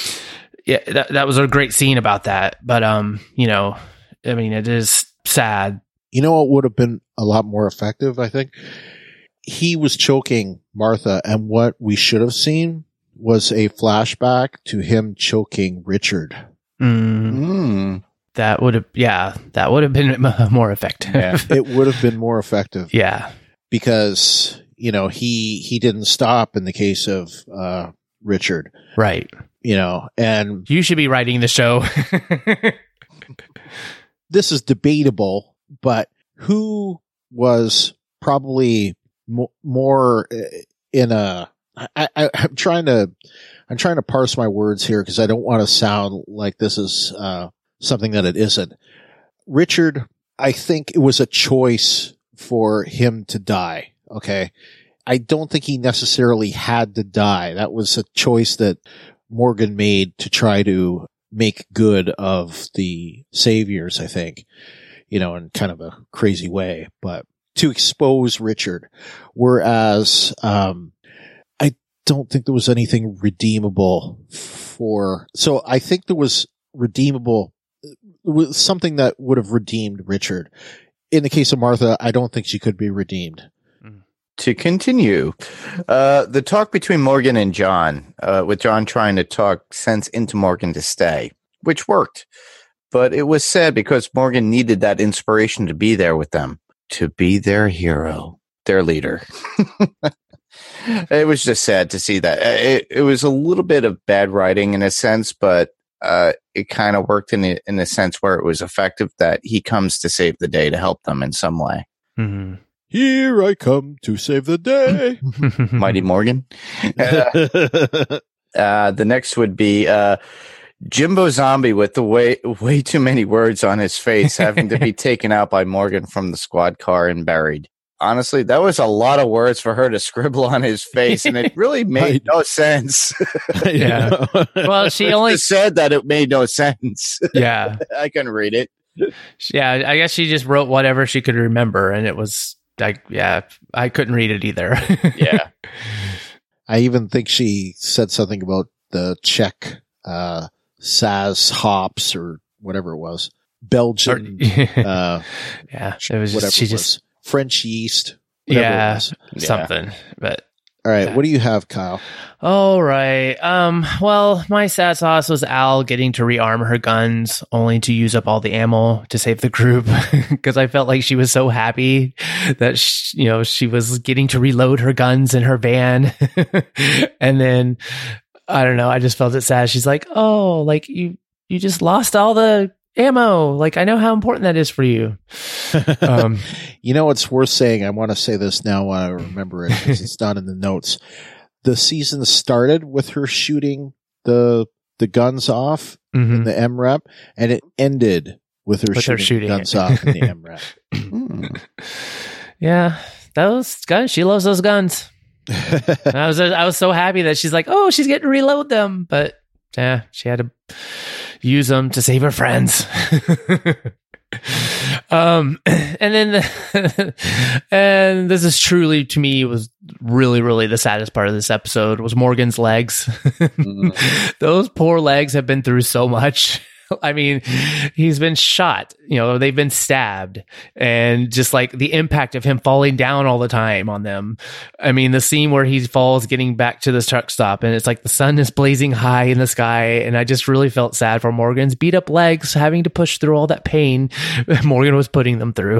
a great scene about that. But, it is sad. You know what would have been a lot more effective, I think? He was choking Martha, and what we should have seen was a flashback to him choking Richard. That would have been more effective. Yeah, it would have been more effective. Yeah. Because, he didn't stop in the case of Richard. Right. And you should be writing the show. This is debatable, but who was probably more in a, I'm trying to parse my words here because I don't want to sound like this is something that it isn't. Richard, I think it was a choice for him to die. Okay. I don't think he necessarily had to die. That was a choice that Morgan made to try to make good of the saviors, I think, in kind of a crazy way, but to expose Richard. Whereas, I don't think there was anything redeemable so I think there was something that would have redeemed Richard. In the case of Martha, I don't think she could be redeemed. To continue, the talk between Morgan and John, with John trying to talk sense into Morgan to stay, which worked. But it was sad because Morgan needed that inspiration to be there with them, to be their hero, their leader. It was just sad to see that. It was a little bit of bad writing in a sense, but it kind of worked in a sense where it was effective that he comes to save the day to help them in some way. Mm-hmm. Here I come to save the day. Mighty Morgan. The next would be Jimbo Zombie with the way too many words on his face, having to be taken out by Morgan from the squad car and buried. Honestly, that was a lot of words for her to scribble on his face, and it really made no sense. Yeah. Well, she only said that it made no sense. Yeah. I couldn't read it. Yeah, I guess she just wrote whatever she could remember, and it was like, yeah, I couldn't read it either. Yeah. I even think she said something about the Czech Saz hops or whatever it was. Belgian. Yeah. It was whatever she it was. just French yeast. Yeah, something. But all right, what do you have, Kyle? All right. Well, my sad sauce was Al getting to rearm her guns only to use up all the ammo to save the group, because I felt like she was so happy that she was getting to reload her guns in her van. And then I don't know, I just felt it sad. She's like, "Oh, like you just lost all the ammo. Like, I know how important that is for you." It's worth saying. I want to say this now while I remember it, because it's not in the notes. The season started with her shooting the guns off in the MREP, and it ended with her shooting guns off in the MREP. Yeah, those guns. She loves those guns. I was so happy that she's like, oh, she's getting to reload them, but yeah, she had to use them to save her friends. And then and this is truly, to me, was really, really the saddest part of this episode was Morgan's legs. Those poor legs have been through so much. I mean, he's been shot, they've been stabbed, and just like the impact of him falling down all the time on them. I mean, the scene where he falls getting back to the truck stop, and it's like the sun is blazing high in the sky, and I just really felt sad for Morgan's beat up legs having to push through all that pain Morgan was putting them through.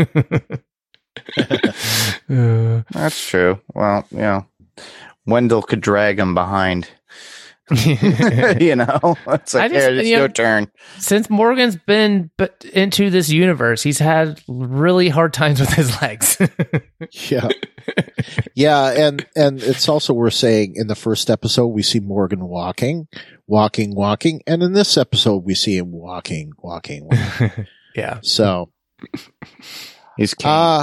That's true. Well, Wendell could drag him behind. It's like, it's your turn. Since Morgan's been into this universe, he's had really hard times with his legs. Yeah, and it's also worth saying in the first episode we see Morgan walking, and in this episode we see him walking. Yeah. So he's king.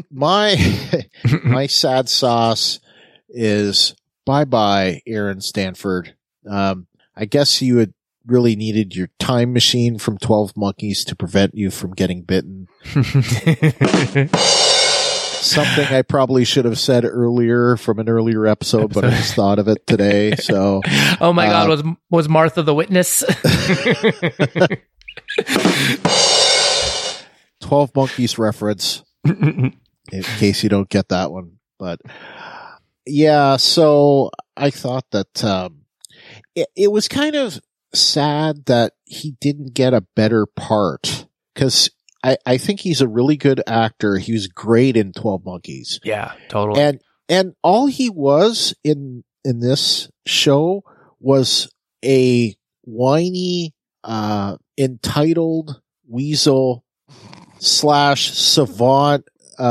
My sad sauce is bye Aaron Stanford. I guess you had really needed your time machine from 12 Monkeys to prevent you from getting bitten. Something I probably should have said earlier from an earlier episode, but I just thought of it today. So, oh my God, was Martha the witness? 12 Monkeys reference, in case you don't get that one. But yeah, so I thought that it was kind of sad that he didn't get a better part, because I think he's a really good actor. He was great in 12 Monkeys. Yeah, totally. And all he was in this show was a whiny, entitled weasel / savant,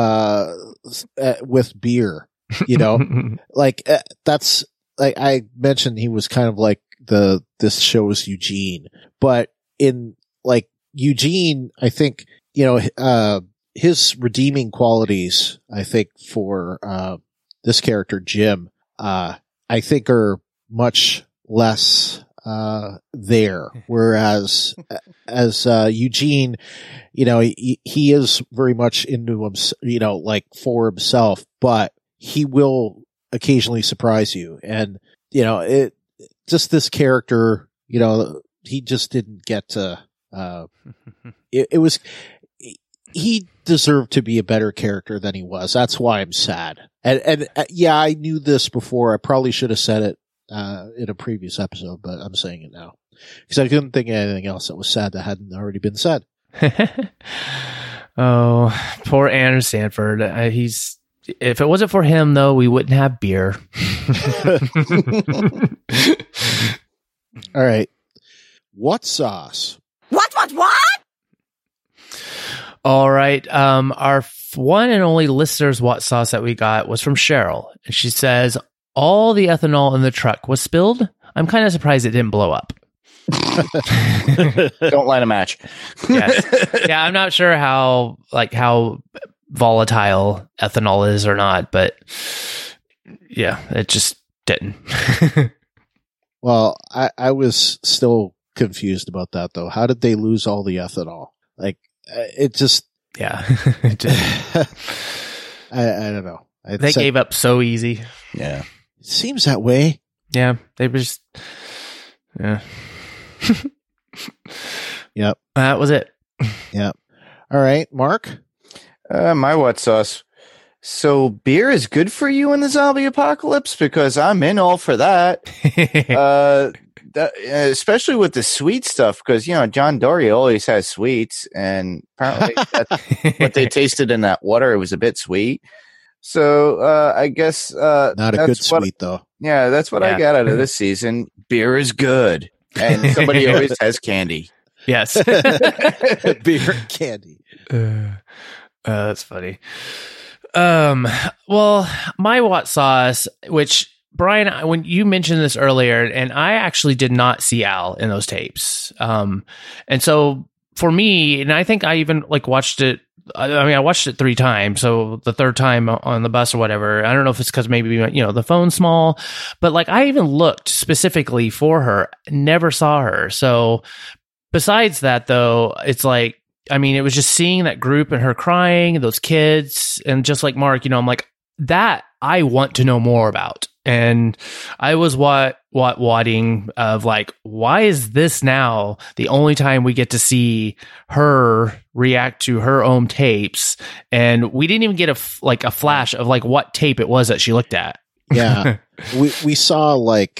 with beer, like that's like I mentioned, he was kind of like this show's Eugene, but in like Eugene, I think, his redeeming qualities, I think for, this character, Jim, I think are much less, there. Whereas as Eugene, he is very much into him, like for himself, but he will occasionally surprise you. And, just this character, he just didn't get to, he deserved to be a better character than he was. That's why I'm sad. And yeah, I knew this before. I probably should have said it in a previous episode, but I'm saying it now because I couldn't think of anything else that was sad that hadn't already been said. Oh, poor Andrew Stanford. If it wasn't for him, though, we wouldn't have beer. All right. What sauce? What? All right. Our one and only listener's what sauce that we got was from Cheryl. And she says, all the ethanol in the truck was spilled. I'm kind of surprised it didn't blow up. Don't light a match. Yes. Yeah, I'm not sure how volatile ethanol is or not, but yeah, it just didn't. Well, I was still confused about that though. How did they lose all the ethanol? Like it just, yeah, I don't know. They gave up so easy. Yeah. It seems that way. Yeah. They were just, yeah. Yep. That was it. Yep. All right, Mark. My what sauce? So beer is good for you in the zombie apocalypse because I'm in all for that. Especially with the sweet stuff because John Dory always has sweets, and apparently what they tasted in that water, it was a bit sweet. So I guess not a good sweet though. Yeah, that's what I got out of this season. Beer is good, and somebody always has candy. Yes, beer and candy. That's funny. Well, my what sauce, which Brian, when you mentioned this earlier, and I actually did not see Al in those tapes. And so for me, and I think I even watched it. I watched it 3 times. So the third time on the bus or whatever, I don't know if it's because maybe, the phone's small, but I even looked specifically for her, never saw her. So besides that though, it's it was just seeing that group and her crying, those kids, and just like Mark, I'm like, that I want to know more about. And I was wadding of why is this now the only time we get to see her react to her own tapes? And we didn't even get a flash of what tape it was that she looked at. Yeah. we saw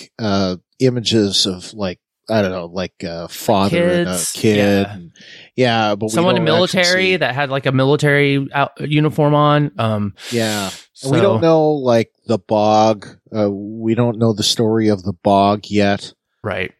images of I don't know, father kids, and a kid. Yeah. And, yeah, but someone in military that had a military uniform on. Yeah. So. We don't know the bog. We don't know the story of the bog yet. Right.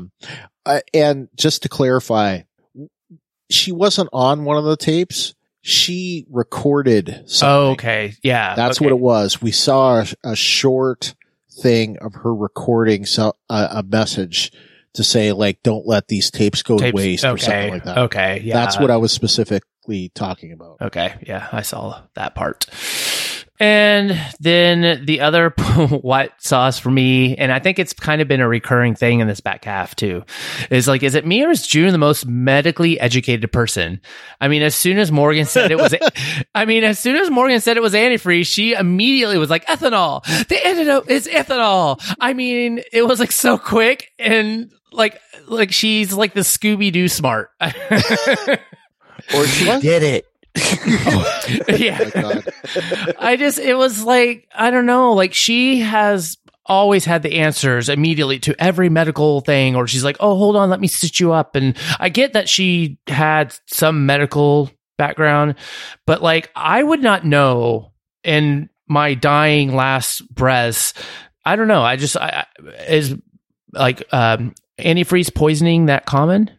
And just to clarify, she wasn't on one of the tapes. She recorded something. Oh, okay. Yeah. That's what it was. We saw a short thing of her recording a message to say don't let these tapes go to waste or something like that. Okay. Yeah. That's what I was specifically talking about. Okay. Yeah. I saw that part. And then the other what sauce for me, and I think it's kind of been a recurring thing in this back half too, is is it me or is June the most medically educated person? As soon as Morgan said it was, as soon as Morgan said it was antifreeze, she immediately was like, ethanol. The antidote is ethanol. It was so quick and she's the Scooby-Doo smart. Or she did it. Yeah. Oh it was I don't know, she has always had the answers immediately to every medical thing, or she's oh, hold on, let me stitch you up. And I get that she had some medical background, but I would not know in my dying last breaths. I don't know. Is antifreeze poisoning that common?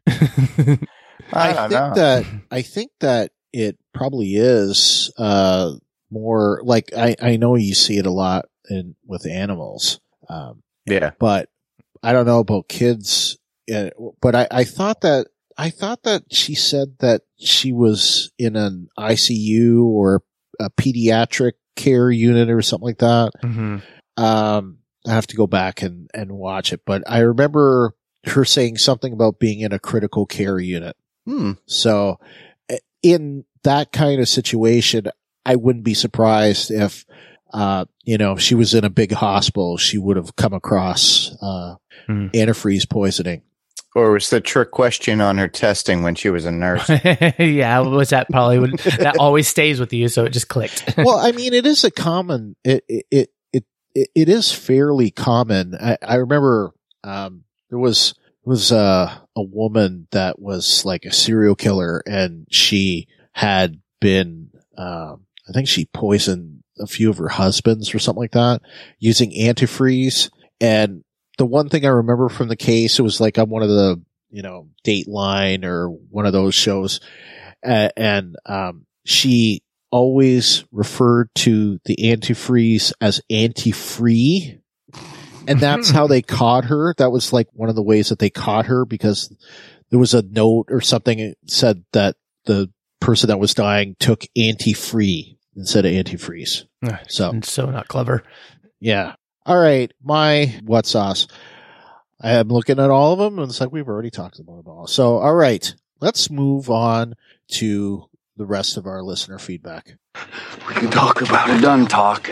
I think that it probably is more I know you see it a lot with animals. Yeah. But I don't know about kids. But I thought that she said that she was in an ICU or a pediatric care unit or something like that. Mm-hmm. I have to go back and watch it, but I remember her saying something about being in a critical care unit. So in that kind of situation, I wouldn't be surprised if, she was in a big hospital, she would have come across, antifreeze poisoning. Or was the trick question on her testing when she was a nurse? Yeah, was that probably that always stays with you, so it just clicked. Well, I mean, it is a common. It is fairly common. I remember there was a woman that was like a serial killer, and she had been I think she poisoned a few of her husbands or something like that using antifreeze. And the one thing I remember from the case, it was like on one of the, Dateline or one of those shows. And she always referred to the antifreeze as anti-free. And that's how they caught her. That was like one of the ways that they caught her, because there was a note or something that said that the person that was dying took anti-free instead of antifreeze. So not clever. Yeah. All right, my what sauce. I am looking at all of them, and it's like we've already talked about it all. So, all right, let's move on to the rest of our listener feedback. We can talk about it. Done talking.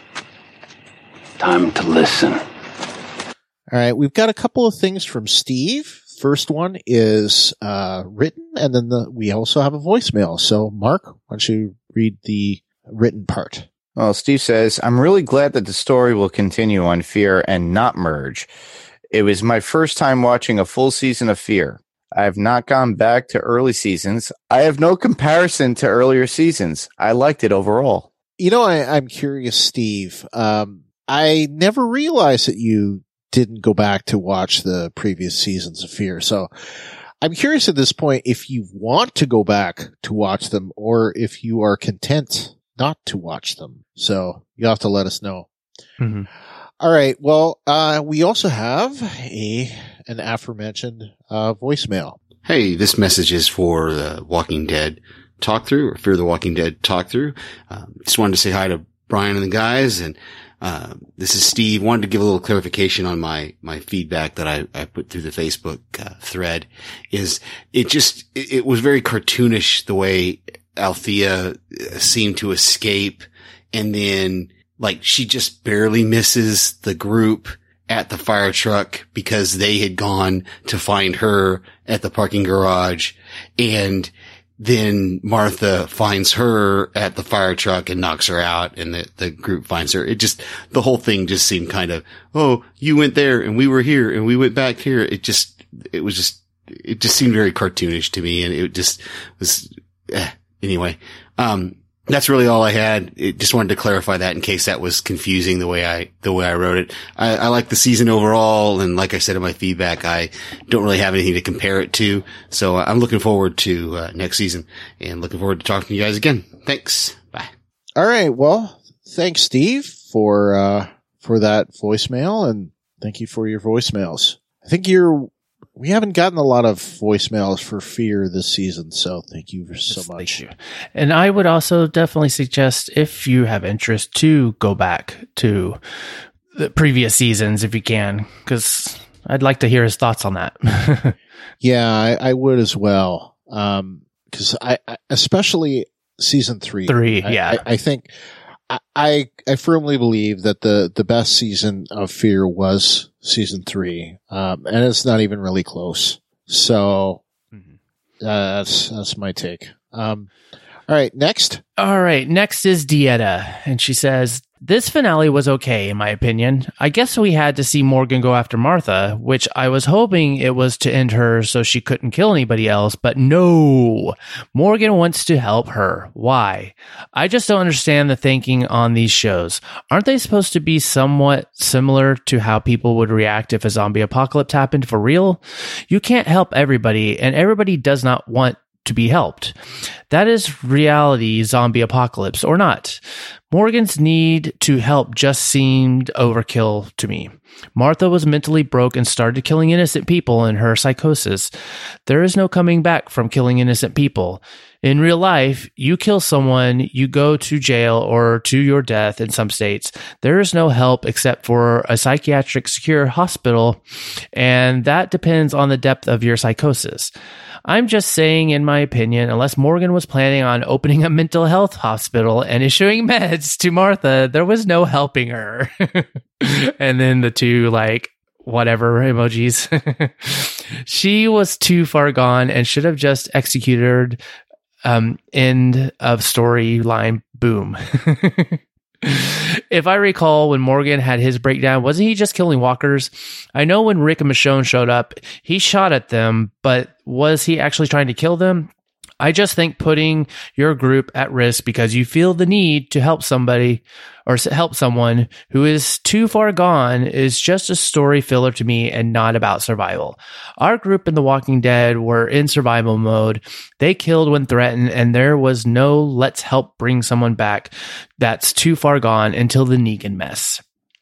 Time to listen. All right, we've got a couple of things from Steve. First one is written, and then we also have a voicemail. So, Mark, why don't you read the written part? Well, Steve says, I'm really glad that the story will continue on Fear and not merge. It was my first time watching a full season of Fear. I have not gone back to early seasons. I have no comparison to earlier seasons. I liked it overall. I'm curious, Steve. I never realized that you didn't go back to watch the previous seasons of Fear. So I'm curious at this point if you want to go back to watch them or if you are content not to watch them. So you'll have to let us know. Mm-hmm. All right. Well, we also have an aforementioned voicemail. Hey, this message is for the Walking Dead talk through, or Fear the Walking Dead talk through. Just wanted to say hi to Brian and the guys. And this is Steve. Wanted to give a little clarification on my feedback that I put through the Facebook thread. It was very cartoonish the way Althea seemed to escape, and then like she just barely misses the group at the fire truck because they had gone to find her at the parking garage, and then Martha finds her at the fire truck and knocks her out, and the group finds her. The whole thing just seemed kind of, oh, you went there and we were here and we went back here. It just seemed very cartoonish to me, and it just was, anyway, that's really all I had. Just wanted to clarify that in case that was confusing the way I wrote it. I like the season overall, and like I said in my feedback, I don't really have anything to compare it to. So I'm looking forward to next season, and looking forward to talking to you guys again. Thanks. Bye. All right. Well, thanks, Steve, for that voicemail, and thank you for your voicemails. I think we haven't gotten a lot of voicemails for Fear this season, so thank you so much. Thank you. And I would also definitely suggest, if you have interest, to go back to the previous seasons if you can, because I'd like to hear his thoughts on that. Yeah, I would as well, because I especially season 3. Yeah. I think I firmly believe that the best season of Fear was season 3, and it's not even really close. So that's my take. All right, next. All right, next is Dieta, and she says, this finale was okay, in my opinion. I guess we had to see Morgan go after Martha, which I was hoping it was to end her so she couldn't kill anybody else, but no. Morgan wants to help her. Why? I just don't understand the thinking on these shows. Aren't they supposed to be somewhat similar to how people would react if a zombie apocalypse happened for real? You can't help everybody, and everybody does not want to be helped. That is reality, zombie apocalypse or not. Morgan's need to help just seemed overkill to me. Martha was mentally broke and started killing innocent people in her psychosis. There is no coming back from killing innocent people. In real life, you kill someone, you go to jail or to your death in some states. There is no help except for a psychiatric secure hospital, and that depends on the depth of your psychosis. I'm just saying, in my opinion, unless Morgan was planning on opening a mental health hospital and issuing meds to Martha, there was no helping her. And then the two, like, whatever emojis. She was too far gone and should have just executed end of storyline. Boom. If I recall, when Morgan had his breakdown, wasn't he just killing walkers? I know when Rick and Michonne showed up, he shot at them, but was he actually trying to kill them? I just think putting your group at risk because you feel the need to help somebody or help someone who is too far gone is just a story filler to me and not about survival. Our group in The Walking Dead were in survival mode. They killed when threatened, and there was no let's help bring someone back that's too far gone until the Negan mess.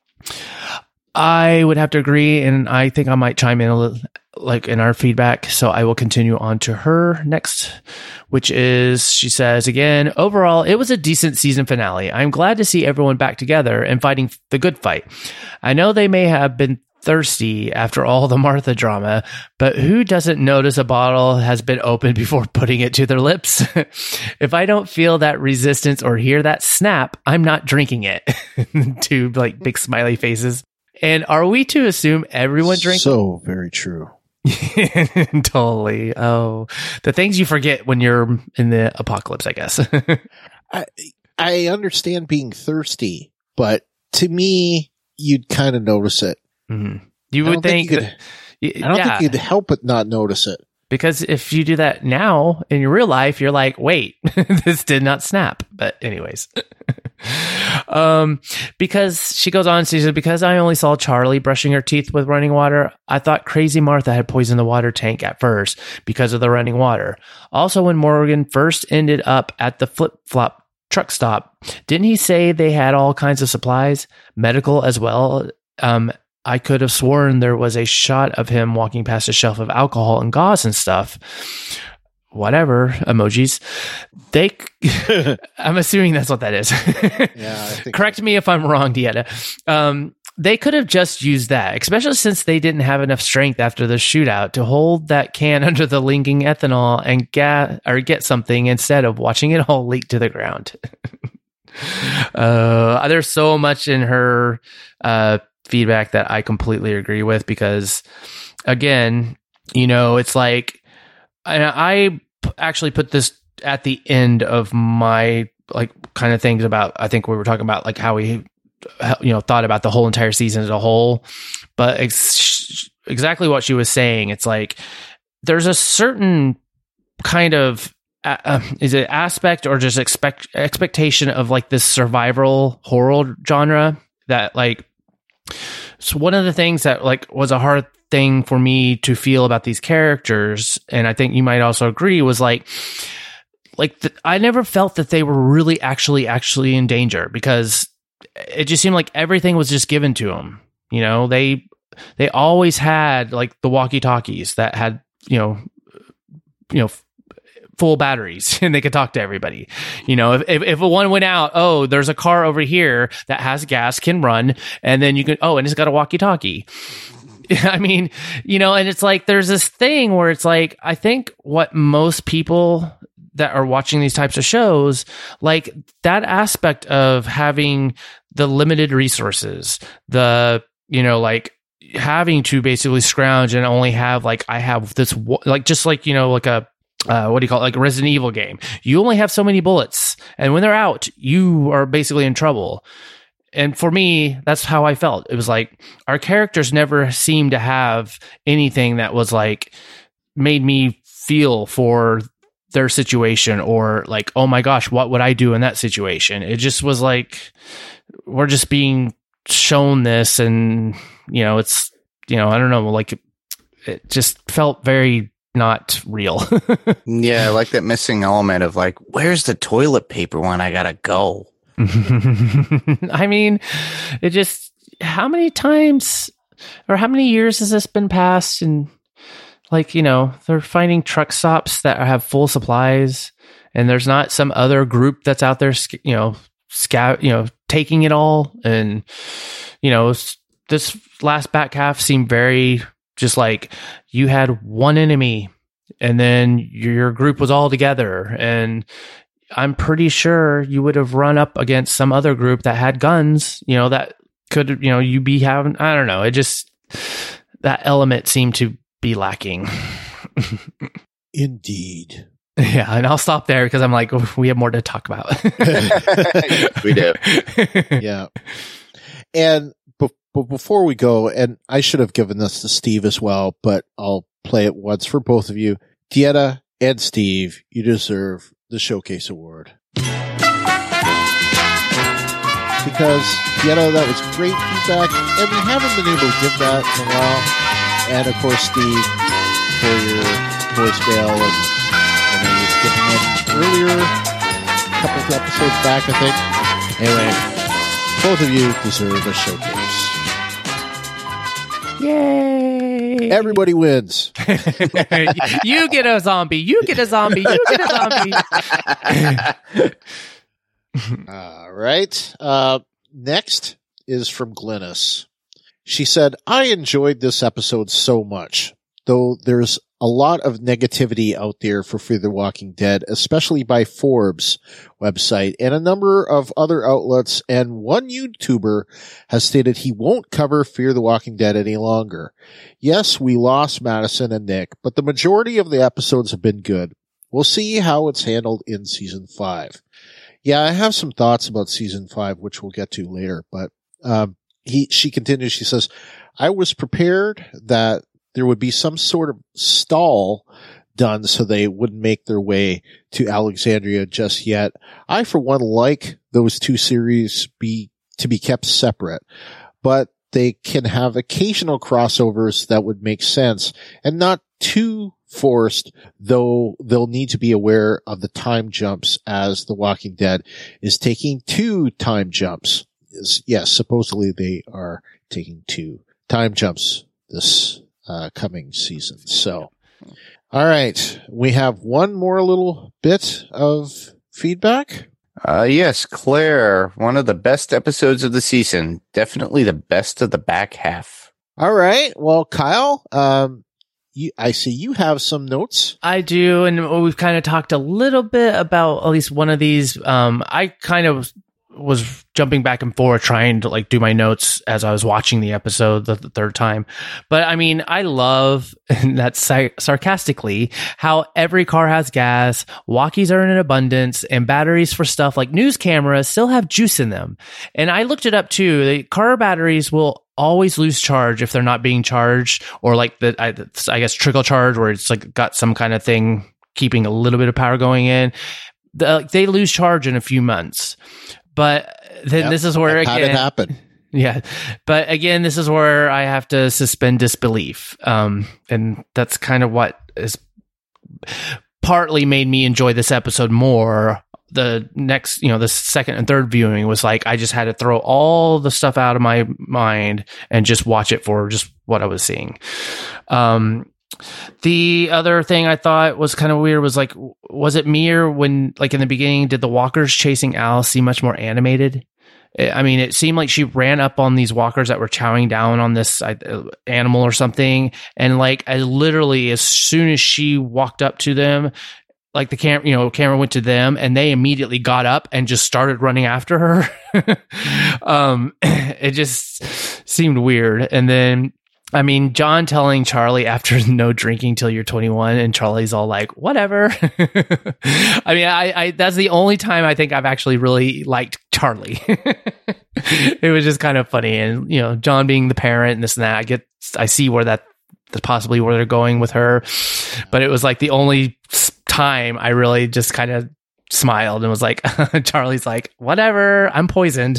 I would have to agree, and I think I might chime in a little, like in our feedback. So I will continue on to her next, which is, she says again, overall, it was a decent season finale. I'm glad to see everyone back together and fighting the good fight. I know they may have been thirsty after all the Martha drama, but who doesn't notice a bottle has been opened before putting it to their lips? If I don't feel that resistance or hear that snap, I'm not drinking it. Two like big smiley faces. And are we to assume everyone drinks? So very true. Totally. Oh, the things you forget when you're in the apocalypse, I guess. I understand being thirsty, but to me, you'd kind of notice it. Mm-hmm. You would think. I don't think you'd help but not notice it. Because if you do that now in your real life, you're like, wait, this did not snap. But anyways, because she goes on, she says, because I only saw Charlie brushing her teeth with running water, I thought crazy Martha had poisoned the water tank at first because of the running water. Also, when Morgan first ended up at the flip-flop truck stop, didn't he say they had all kinds of supplies, medical as well? I could have sworn there was a shot of him walking past a shelf of alcohol and gauze and stuff. Whatever, emojis. I'm assuming that's what that is. Yeah. Correct me if I'm wrong, Dieta. They could have just used that, especially since they didn't have enough strength after the shootout to hold that can under the leaking ethanol and get something instead of watching it all leak to the ground. There's so much in her feedback that I completely agree with, because again, you know, it's like, and I actually put this at the end of my like kind of things about, I think we were talking about like how we, you know, thought about the whole entire season as a whole, but exactly what she was saying. It's like, there's a certain kind of, is it aspect or just expectation of like this survival horror genre that like, so one of the things that like was a hard thing for me to feel about these characters, and I think you might also agree, was like I never felt that they were really actually in danger, because it just seemed like everything was just given to them. You know, they always had like the walkie-talkies that had, you know, full batteries and they could talk to everybody. You know, if one went out, oh, there's a car over here that has gas, can run, and then you can, oh, and it's got a walkie-talkie. I mean, you know, and it's like, there's this thing where it's like, I think what most people that are watching these types of shows, like that aspect of having the limited resources, the, you know, like having to basically scrounge and only have like, I have this, like, just like, you know, like a, what do you call it? Like a Resident Evil game. You only have so many bullets, and when they're out, you are basically in trouble. And for me, that's how I felt. It was like our characters never seemed to have anything that was like made me feel for their situation, or like, oh my gosh, what would I do in that situation? It just was like, we're just being shown this, and you know, it's, you know, I don't know, like it just felt very not real. Yeah, like that missing element of like, where's the toilet paper when I gotta go? I mean, it just, how many times or how many years has this been passed? And like, they're finding truck stops that have full supplies, and there's not some other group that's out there, taking it all. And, this last back half seemed very just like you had one enemy and then your group was all together. And I'm pretty sure you would have run up against some other group that had guns, that could, you be having, I don't know. It just, that element seemed to be lacking. Indeed. Yeah, and I'll stop there because I'm like, we have more to talk about. We do. Yeah. And but before we go, and I should have given this to Steve as well, but I'll play it once for both of you. Dieta and Steve, you deserve the Showcase Award. Because, Dieta, that was great feedback, and we haven't been able to give that in a while. And, of course, Steve, for your voicemail, and you've given one earlier, a couple of episodes back, I think. Anyway, both of you deserve a Showcase. Yay! Everybody wins. You get a zombie. You get a zombie. You get a zombie. All right. Next is from Glynis. She said, I enjoyed this episode so much, though there's a lot of negativity out there for Fear the Walking Dead, especially by Forbes website and a number of other outlets, and one YouTuber has stated he won't cover Fear the Walking Dead any longer. Yes, we lost Madison and Nick, but the majority of the episodes have been good. We'll see how it's handled in season 5. Yeah, I have some thoughts about season 5, which we'll get to later, but she continues, she says, I was prepared that there would be some sort of stall done so they wouldn't make their way to Alexandria just yet. I, for one, like those two series to be kept separate, but they can have occasional crossovers that would make sense and not too forced, though they'll need to be aware of the time jumps as The Walking Dead is taking 2 time jumps. Yes, supposedly they are taking 2 time jumps this coming season. So, all right. We have one more little bit of feedback. Yes, Claire, one of the best episodes of the season. Definitely the best of the back half. All right. Well, Kyle, I see you have some notes. I do. And we've kind of talked a little bit about at least one of these. I kind of was jumping back and forth trying to do my notes as I was watching the episode the third time. But I mean, I love, and that's sarcastically, how every car has gas, walkies are in abundance, and batteries for stuff like news cameras still have juice in them. And I looked it up too. The car batteries will always lose charge if they're not being charged, or I guess trickle charge, where it's got some kind of thing keeping a little bit of power going in. They lose charge in a few months. But then this is where had it happen. Yeah. But again, this is where I have to suspend disbelief. And that's kind of what is partly made me enjoy this episode more. The next, the second and third viewing was I just had to throw all the stuff out of my mind and just watch it for just what I was seeing. The other thing I thought was kind of weird was was it me, or when in the beginning, did the walkers chasing Al seem much more animated? I mean, it seemed like she ran up on these walkers that were chowing down on this animal or something. And I literally, as soon as she walked up to them, the camera went to them and they immediately got up and just started running after her. It just seemed weird. And then, I mean, John telling Charlie after no drinking till you're 21, and Charlie's all whatever. I mean, I that's the only time I think I've actually really liked Charlie. It was just kind of funny. And, John being the parent and this and that, I see where that's possibly where they're going with her. But it was the only time I really just kind of smiled and was Charlie's whatever, I'm poisoned.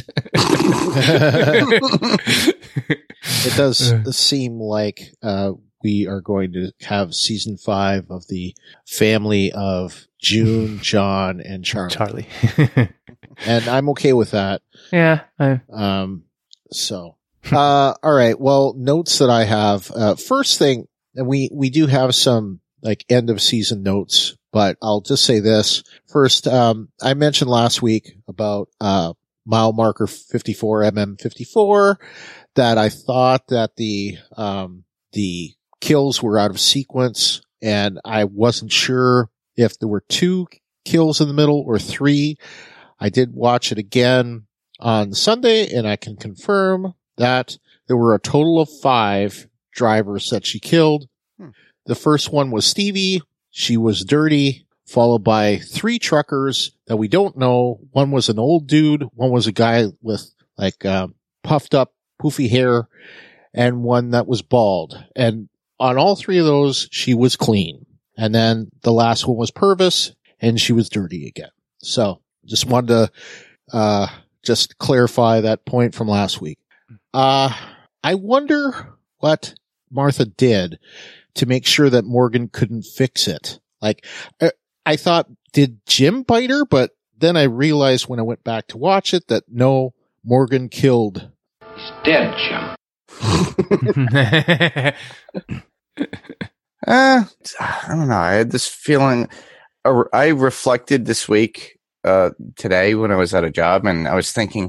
It does seem like we are going to have season 5 of the family of June, John, and Charlie. And I'm okay with that. Yeah. All right. Well, notes that I have. First thing, and we do have some like end of season notes, but I'll just say this first. I mentioned last week about, mile marker 54, MM54, that I thought that the kills were out of sequence, and I wasn't sure if there were 2 kills in the middle or 3. I did watch it again on Sunday, and I can confirm that there were a total of 5 drivers that she killed. The first one was Stevie. She was dirty, followed by 3 truckers that we don't know. One was an old dude. One was a guy with like, puffed up, poofy hair, and one that was bald. And on all 3 of those, she was clean. And then the last one was Purvis, and she was dirty again. So just wanted to, just clarify that point from last week. I wonder what Martha did to make sure that Morgan couldn't fix it. Like, I thought, did Jim bite her? But then I realized when I went back to watch it that no, Morgan killed. He's dead, Jim. I don't know. I had this feeling. I reflected this week, today when I was at a job, and I was thinking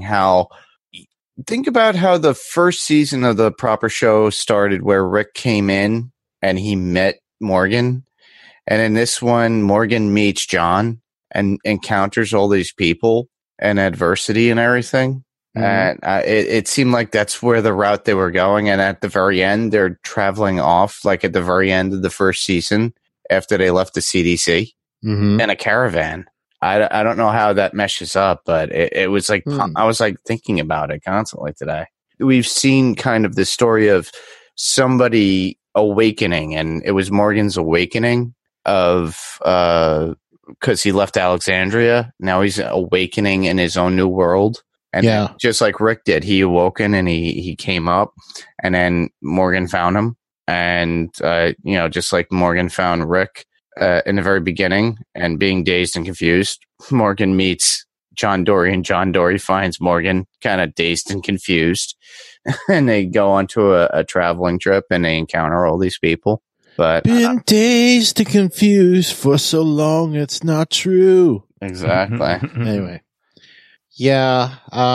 think about how the first season of the proper show started, where Rick came in and he met Morgan. And in this one, Morgan meets John and encounters all these people and adversity and everything. Mm-hmm. And it seemed like that's where the route they were going. And at the very end, they're traveling off, like at the very end of the first season, after they left the CDC in a caravan. I don't know how that meshes up, but it was like, I was like thinking about it constantly today. We've seen kind of the story of somebody awakening, and it was Morgan's awakening of, cause he left Alexandria. Now he's awakening in his own new world. And just like Rick did, he awoken and he came up, and then Morgan found him. And, just like Morgan found Rick, in the very beginning, and being dazed and confused, Morgan meets John Dorie, and John Dorie finds Morgan kind of dazed and confused. And they go onto a traveling trip, and they encounter all these people. But been dazed and confused for so long, it's not true. Exactly. Anyway. Yeah,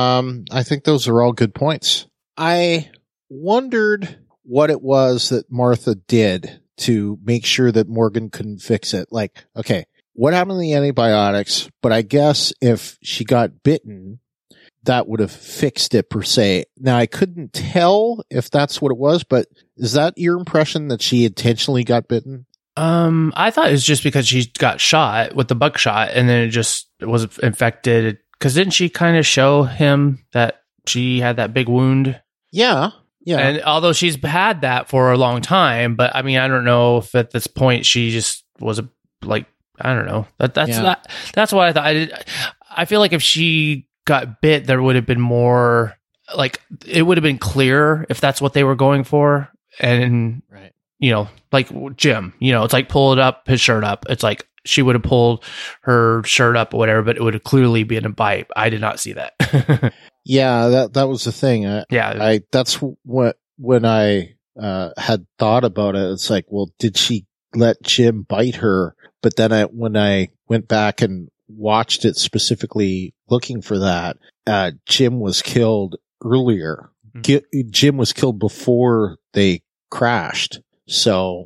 I think those are all good points. I wondered what it was that Martha did to make sure that Morgan couldn't fix it. Like, okay, what happened to the antibiotics? But I guess if she got bitten, that would have fixed it per se. Now, I couldn't tell if that's what it was, but is that your impression that she intentionally got bitten? I thought it was just because she got shot with the buckshot, and then it was infected. Because didn't she kind of show him that she had that big wound? Yeah. Yeah. And although she's had that for a long time, but I mean, I don't know if at this point she just was I don't know. That's what I thought. I feel like if she got bit, there would have been more, like, it would have been clearer if that's what they were going for. And, like Jim, it's like pull it up, his shirt up. It's like she would have pulled her shirt up or whatever, but it would have clearly been a bite. I did not see that. Yeah, that was the thing. That's what, when I had thought about it, it's like, well, did she let Jim bite her? But then when I went back and watched it specifically looking for that, Jim was killed earlier. Mm-hmm. Jim was killed before they crashed. So,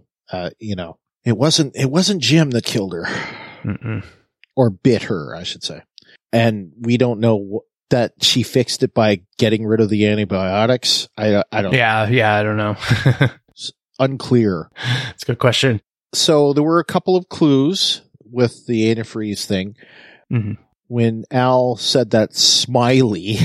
it wasn't Jim that killed her. Mm-mm. Or bit her, I should say. And we don't know that she fixed it by getting rid of the antibiotics. I don't. Yeah, I don't know. It's unclear. It's a good question. So there were a couple of clues with the antifreeze thing. Mm-hmm. When Al said that Smiley,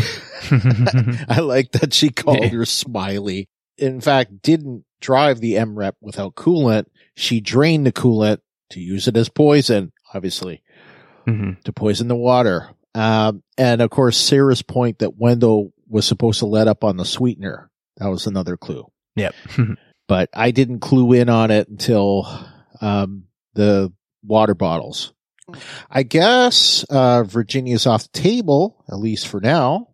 I like that she called her Smiley. In fact, didn't drive the MREP without coolant. She drained the coolant to use it as poison, obviously, to poison the water. And of course, Sarah's point that Wendell was supposed to let up on the sweetener. That was another clue. Yep. But I didn't clue in on it until, the water bottles. I guess, Virginia's off the table, at least for now.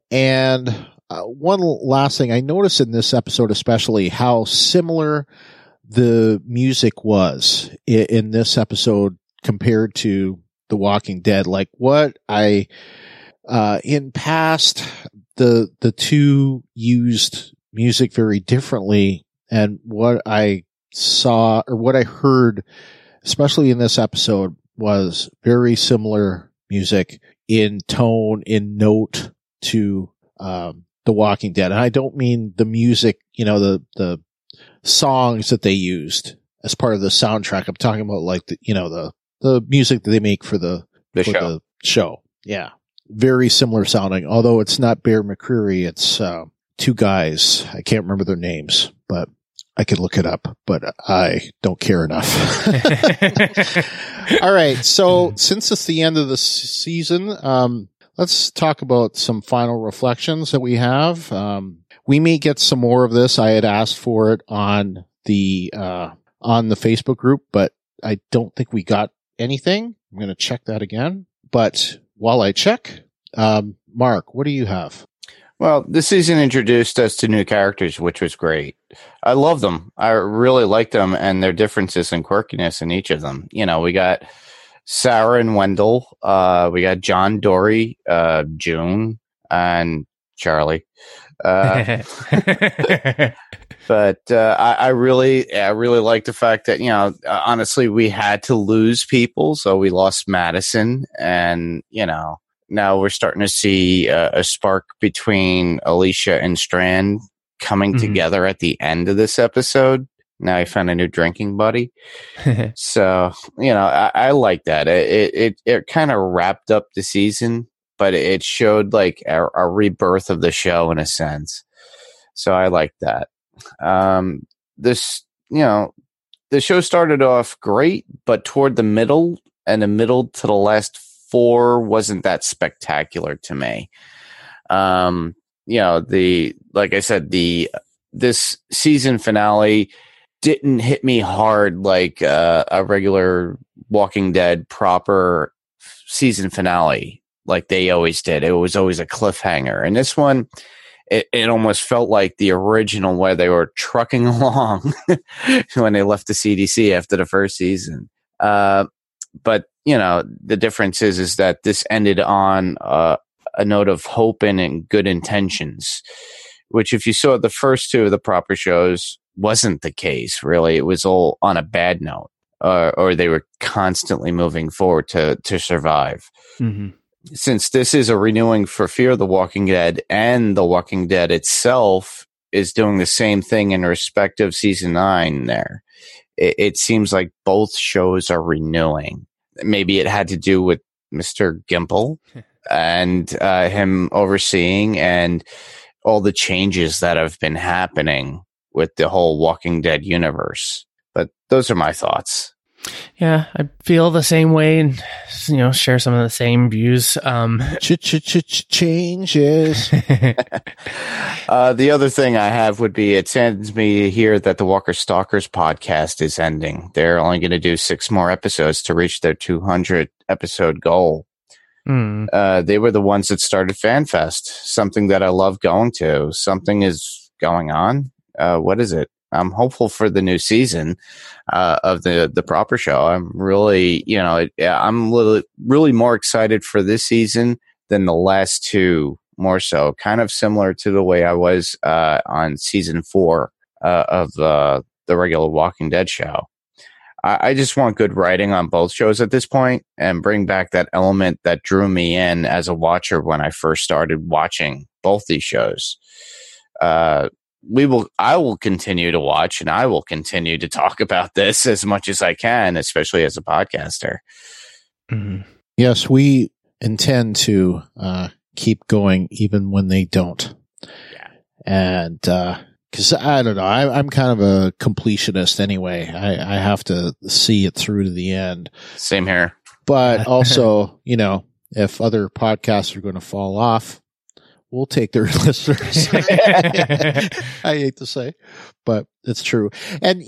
And, one last thing I noticed in this episode, especially how similar the music was in this episode compared to The Walking Dead. Like what I, in past, the two used music very differently, and what I saw or what I heard, especially in this episode, was very similar music in tone, in note to, The Walking Dead. And I don't mean the music, the songs that they used as part of the soundtrack. I'm talking about like the music that they make for the show. Yeah. Very similar sounding, although it's not Bear McCreary. It's, two guys. I can't remember their names, but I could look it up, but I don't care enough. All right. So since it's the end of the season, let's talk about some final reflections that we have. We may get some more of this. I had asked for it on the Facebook group, but I don't think we got anything. I'm going to check that again. But while I check, Mark, what do you have? Well, this season introduced us to new characters, which was great. I love them. I really liked them and their differences and quirkiness in each of them. We got Sarah and Wendell. We got John, Dory, June, and Charlie. But I really like the fact that, honestly, we had to lose people. So we lost Madison, and, now we're starting to see a spark between Alicia and Strand coming together at the end of this episode. Now he found a new drinking buddy. So, I like that. It kind of wrapped up the season, but it showed like a rebirth of the show in a sense. So I like that. The show started off great, but toward the middle to the last 4 wasn't that spectacular to me. Like I said, this season finale didn't hit me hard like a regular Walking Dead proper season finale like they always did. It was always a cliffhanger. And this one, it almost felt like the original, where they were trucking along when they left the CDC after the first season. But the difference is that this ended on a note of hope and good intentions, which if you saw the first 2 of the proper shows wasn't the case, really. It was all on a bad note, or they were constantly moving forward to survive. Mm-hmm. Since this is a renewing for Fear the Walking Dead, and The Walking Dead itself is doing the same thing in respect of season 9 there, it seems like both shows are renewing. Maybe it had to do with Mr. Gimple and him overseeing and all the changes that have been happening with the whole Walking Dead universe. But those are my thoughts. Yeah, I feel the same way and, share some of the same views. Changes. The other thing I have would be, it saddens me to hear that the Walker Stalkers podcast is ending. They're only going to do 6 more episodes to reach their 200 episode goal. They were the ones that started FanFest, something that I love going to. Something is going on. What is it? I'm hopeful for the new season of the proper show. I'm really, I'm really more excited for this season than the last 2, more so. Kind of similar to the way I was on season 4 of the regular Walking Dead show. I just want good writing on both shows at this point, and bring back that element that drew me in as a watcher when I first started watching both these shows. I will continue to watch, and I will continue to talk about this as much as I can, especially as a podcaster. Mm-hmm. Yes, we intend to keep going even when they don't. Yeah. And because I don't know, I'm kind of a completionist anyway. I have to see it through to the end. Same here. But also, if other podcasts are going to fall off, we'll take their listeners. I hate to say, but it's true. And,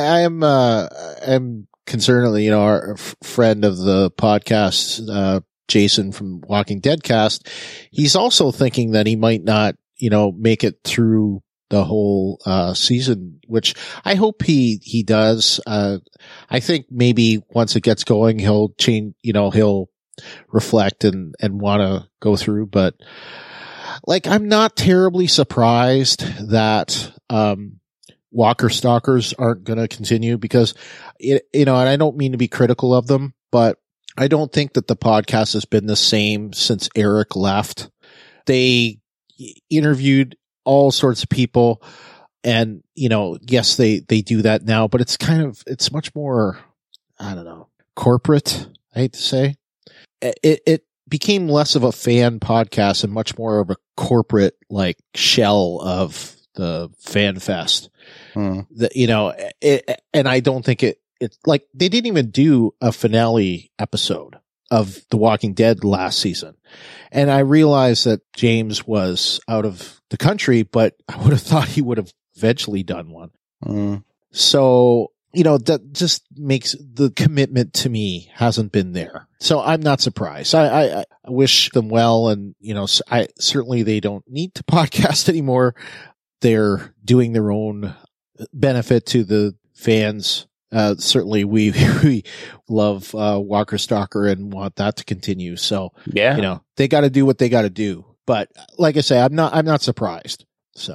I'm concerned, our friend of the podcast, Jason from Walking Dead Cast, he's also thinking that he might not, make it through the whole season, which I hope he does. I think maybe once it gets going, he'll change. He'll reflect and want to go through. But like, I'm not terribly surprised that Walker Stalkers aren't going to continue, because and I don't mean to be critical of them, but I don't think that the podcast has been the same since Eric left. They interviewed all sorts of people, and yes, they do that now, but it's much more, I don't know, corporate, I hate to say. It became less of a fan podcast and much more of a corporate like shell of the Fan Fest. And I don't think it's like, they didn't even do a finale episode of The Walking Dead last season. And I realized that James was out of the country, but I would have thought he would have eventually done one. So, that just makes the commitment to me hasn't been there. So I'm not surprised. I wish them well. And, certainly they don't need to podcast anymore. They're doing their own benefit to the fans. Certainly we love Walker Stalker and want that to continue. So, yeah, they got to do what they got to do. But like I say, I'm not surprised. So,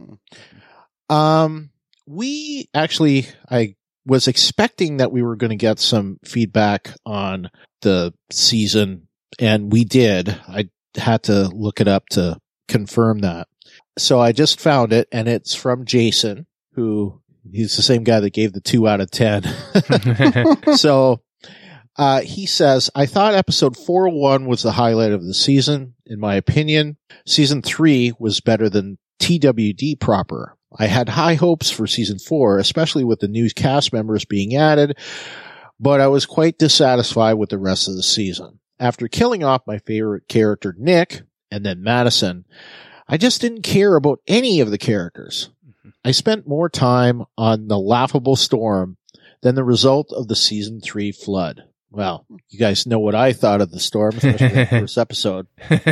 I was expecting that we were going to get some feedback on the season, and we did. I had to look it up to confirm that. So I just found it, and it's from Jason, he's the same guy that gave the 2 out of 10. So, he says, I thought episode 401 was the highlight of the season. In my opinion, season 3 was better than TWD proper. I had high hopes for season 4, especially with the new cast members being added, but I was quite dissatisfied with the rest of the season. After killing off my favorite character, Nick, and then Madison, I just didn't care about any of the characters. I spent more time on the laughable storm than the result of the season 3 flood. Well, you guys know what I thought of the storm, especially the first episode.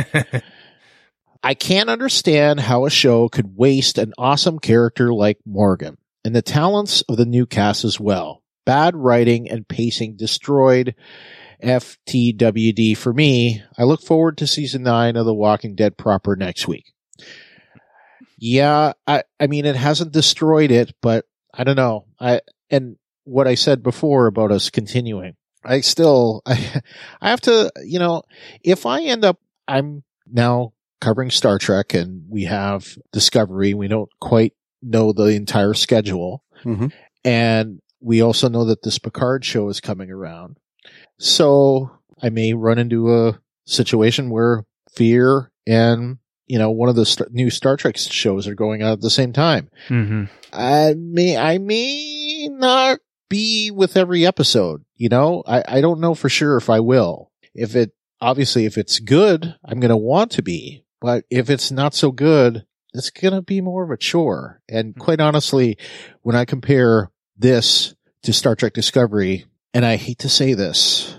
I can't understand how a show could waste an awesome character like Morgan, and the talents of the new cast as well. Bad writing and pacing destroyed FTWD for me. I look forward to season 9 of The Walking Dead proper next week. Yeah, I mean, it hasn't destroyed it, but I don't know. And what I said before about us continuing, I have to, if I end up, I'm now covering Star Trek and we have Discovery. We don't quite know the entire schedule. Mm-hmm. And we also know that this Picard show is coming around. So I may run into a situation where Fear and, one of the new Star Trek shows are going out at the same time. Mm-hmm. I may not be with every episode, I don't know for sure if I will. If it's good, I'm going to want to be. But if it's not so good, it's going to be more of a chore. And quite honestly, when I compare this to Star Trek Discovery, and I hate to say this,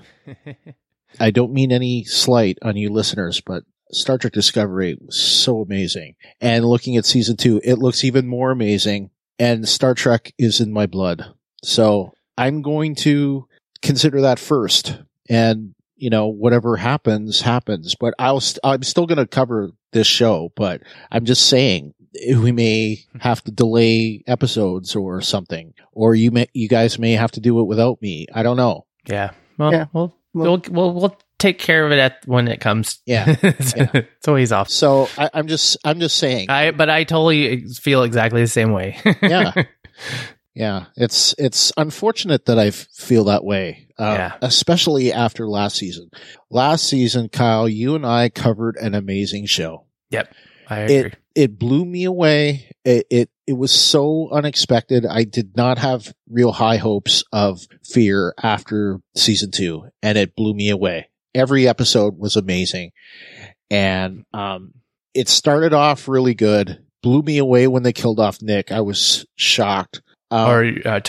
I don't mean any slight on you listeners, but Star Trek Discovery was so amazing. And looking at season 2, it looks even more amazing. And Star Trek is in my blood. So I'm going to consider that first. And whatever happens. But I'm still going to cover this show, but I'm just saying we may have to delay episodes or something, or you guys may have to do it without me. I don't know. Yeah. Well, yeah. We'll take care of it when it comes. Yeah. It's always off. So I'm just saying. But I totally feel exactly the same way. Yeah. Yeah, it's unfortunate that I feel that way, especially after last season. Last season, Kyle, you and I covered an amazing show. Yep, I agree. It blew me away. It was so unexpected. I did not have real high hopes of Fear after season 2, and it blew me away. Every episode was amazing, and it started off really good. Blew me away when they killed off Nick. I was shocked. Not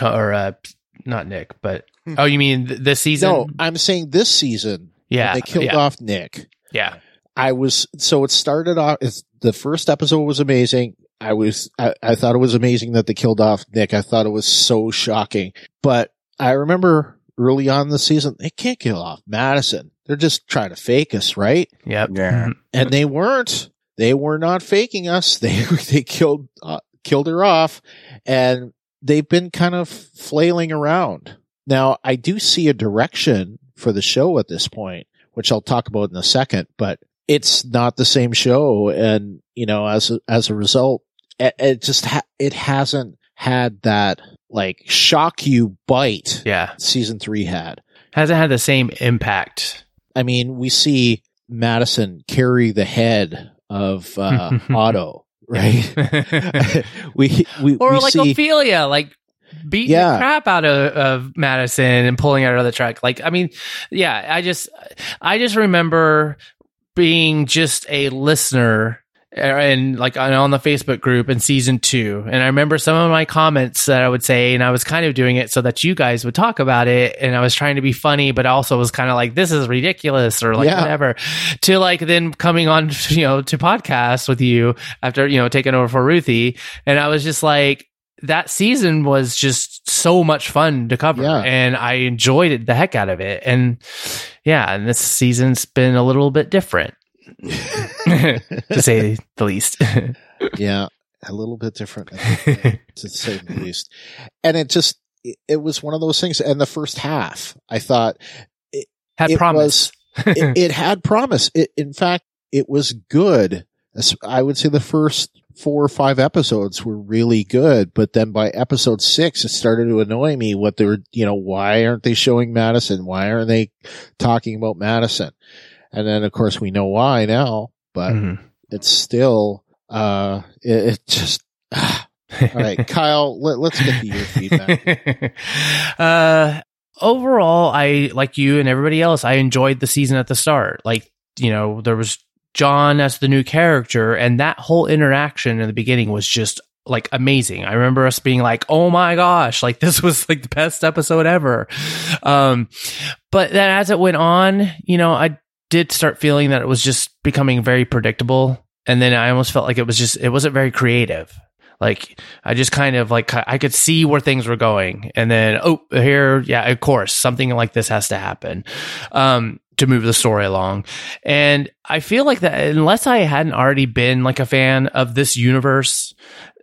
Nick, but you mean this season? No, I'm saying this season. Yeah, they killed off Nick. Yeah, it started off. The first episode was amazing. I thought it was amazing that they killed off Nick. I thought it was so shocking. But I remember early on in the season, they can't kill off Madison. They're just trying to fake us, right? Yep. Yeah. And they weren't. They were not faking us. They killed her off, and they've been kind of flailing around. Now, I do see a direction for the show at this point, which I'll talk about in a second, but it's not the same show. And, you know, as a result, it hasn't had that like shock you bite. Yeah. Season 3 had. Hasn't had the same impact. I mean, we see Madison carry the head of Otto, right? we or like see Ophelia, like beating the crap out of Madison and pulling her out of the track. Like, I mean, yeah, I just remember being just a listener and like on the Facebook group in season 2. And I remember some of my comments that I would say, and I was kind of doing it so that you guys would talk about it. And I was trying to be funny, but also was kind of like, this is ridiculous or like whatever, to like then coming on, you know, to podcast with you after, you know, taking over for Ruthie. And I was just like, that season was just so much fun to cover and I enjoyed it, the heck out of it. And and this season's been a little bit different. To say the least. Yeah, a little bit different, to say the least. And it was one of those things. And the first half, I thought it had promise. It had promise. In fact, it was good. I would say the first 4 or 5 episodes were really good, but then by episode 6, it started to annoy me what they were, you know, why aren't they showing Madison? Why aren't they talking about Madison? And then, of course, we know why now, but it's still, it just, all right, Kyle, let's get to your feedback. Overall, I, like you and everybody else, I enjoyed the season at the start. Like, you know, there was John as the new character, and that whole interaction in the beginning was just like amazing. I remember us being like, oh my gosh, like this was like the best episode ever. But then as it went on, you know, I did start feeling that it was just becoming very predictable. And then I almost felt like it wasn't very creative. Like I just kind of like, I could see where things were going. And then, of course, something like this has to happen, to move the story along. And I feel like that unless I hadn't already been like a fan of this universe,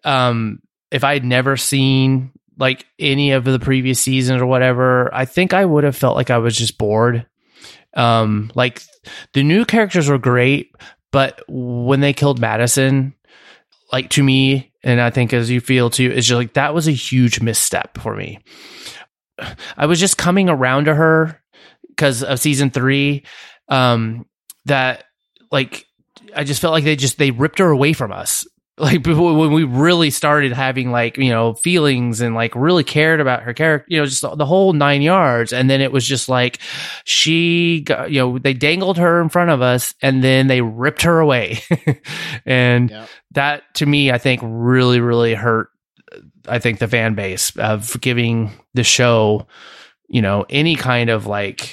if I had never seen like any of the previous seasons or whatever, I think I would have felt like I was just bored. Like the new characters were great, but when they killed Madison, like to me, and I think as you feel too, it's just like that was a huge misstep for me. I was just coming around to her because of season 3. That like I just felt like they ripped her away from us. Like when we really started having like, you know, feelings and like really cared about her character, you know, just the whole 9 yards. And then it was just like she got, you know, they dangled her in front of us and then they ripped her away. And that to me, I think really, really hurt, I think the fan base of giving the show, you know, any kind of like,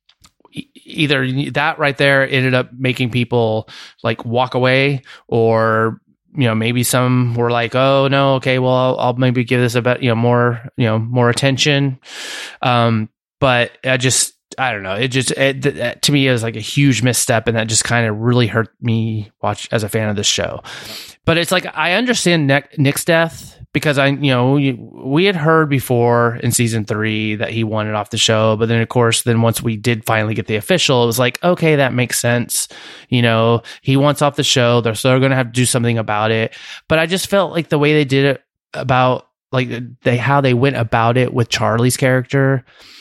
either that right there ended up making people like walk away, or you know, maybe some were like, oh no, okay, well, I'll maybe give this a bit, you know, more attention. But I don't know. It to me, it was like a huge misstep, and that just kind of really hurt me as a fan of this show. But it's like, I understand Nick's death because we had heard before in season 3 that he wanted off the show. But then of course, once we did finally get the official, it was like, okay, that makes sense. You know, he wants off the show. They're going to have to do something about it. But I just felt like the way they did it about like how they went about it with Charlie's character,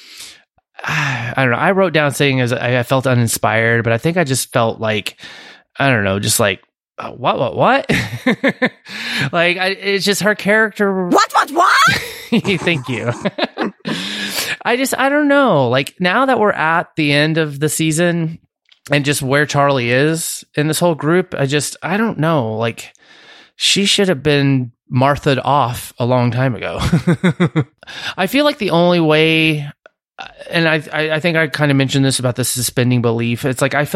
I don't know. I wrote down saying as I felt uninspired, but I think I just felt like, I don't know, just like, what? Like, it's just her character. What? Thank you. I don't know. Like, now that we're at the end of the season and just where Charlie is in this whole group, I don't know. Like, she should have been Martha'd off a long time ago. I feel like the only way, and I think I kind of mentioned this about the suspending belief. It's like, I felt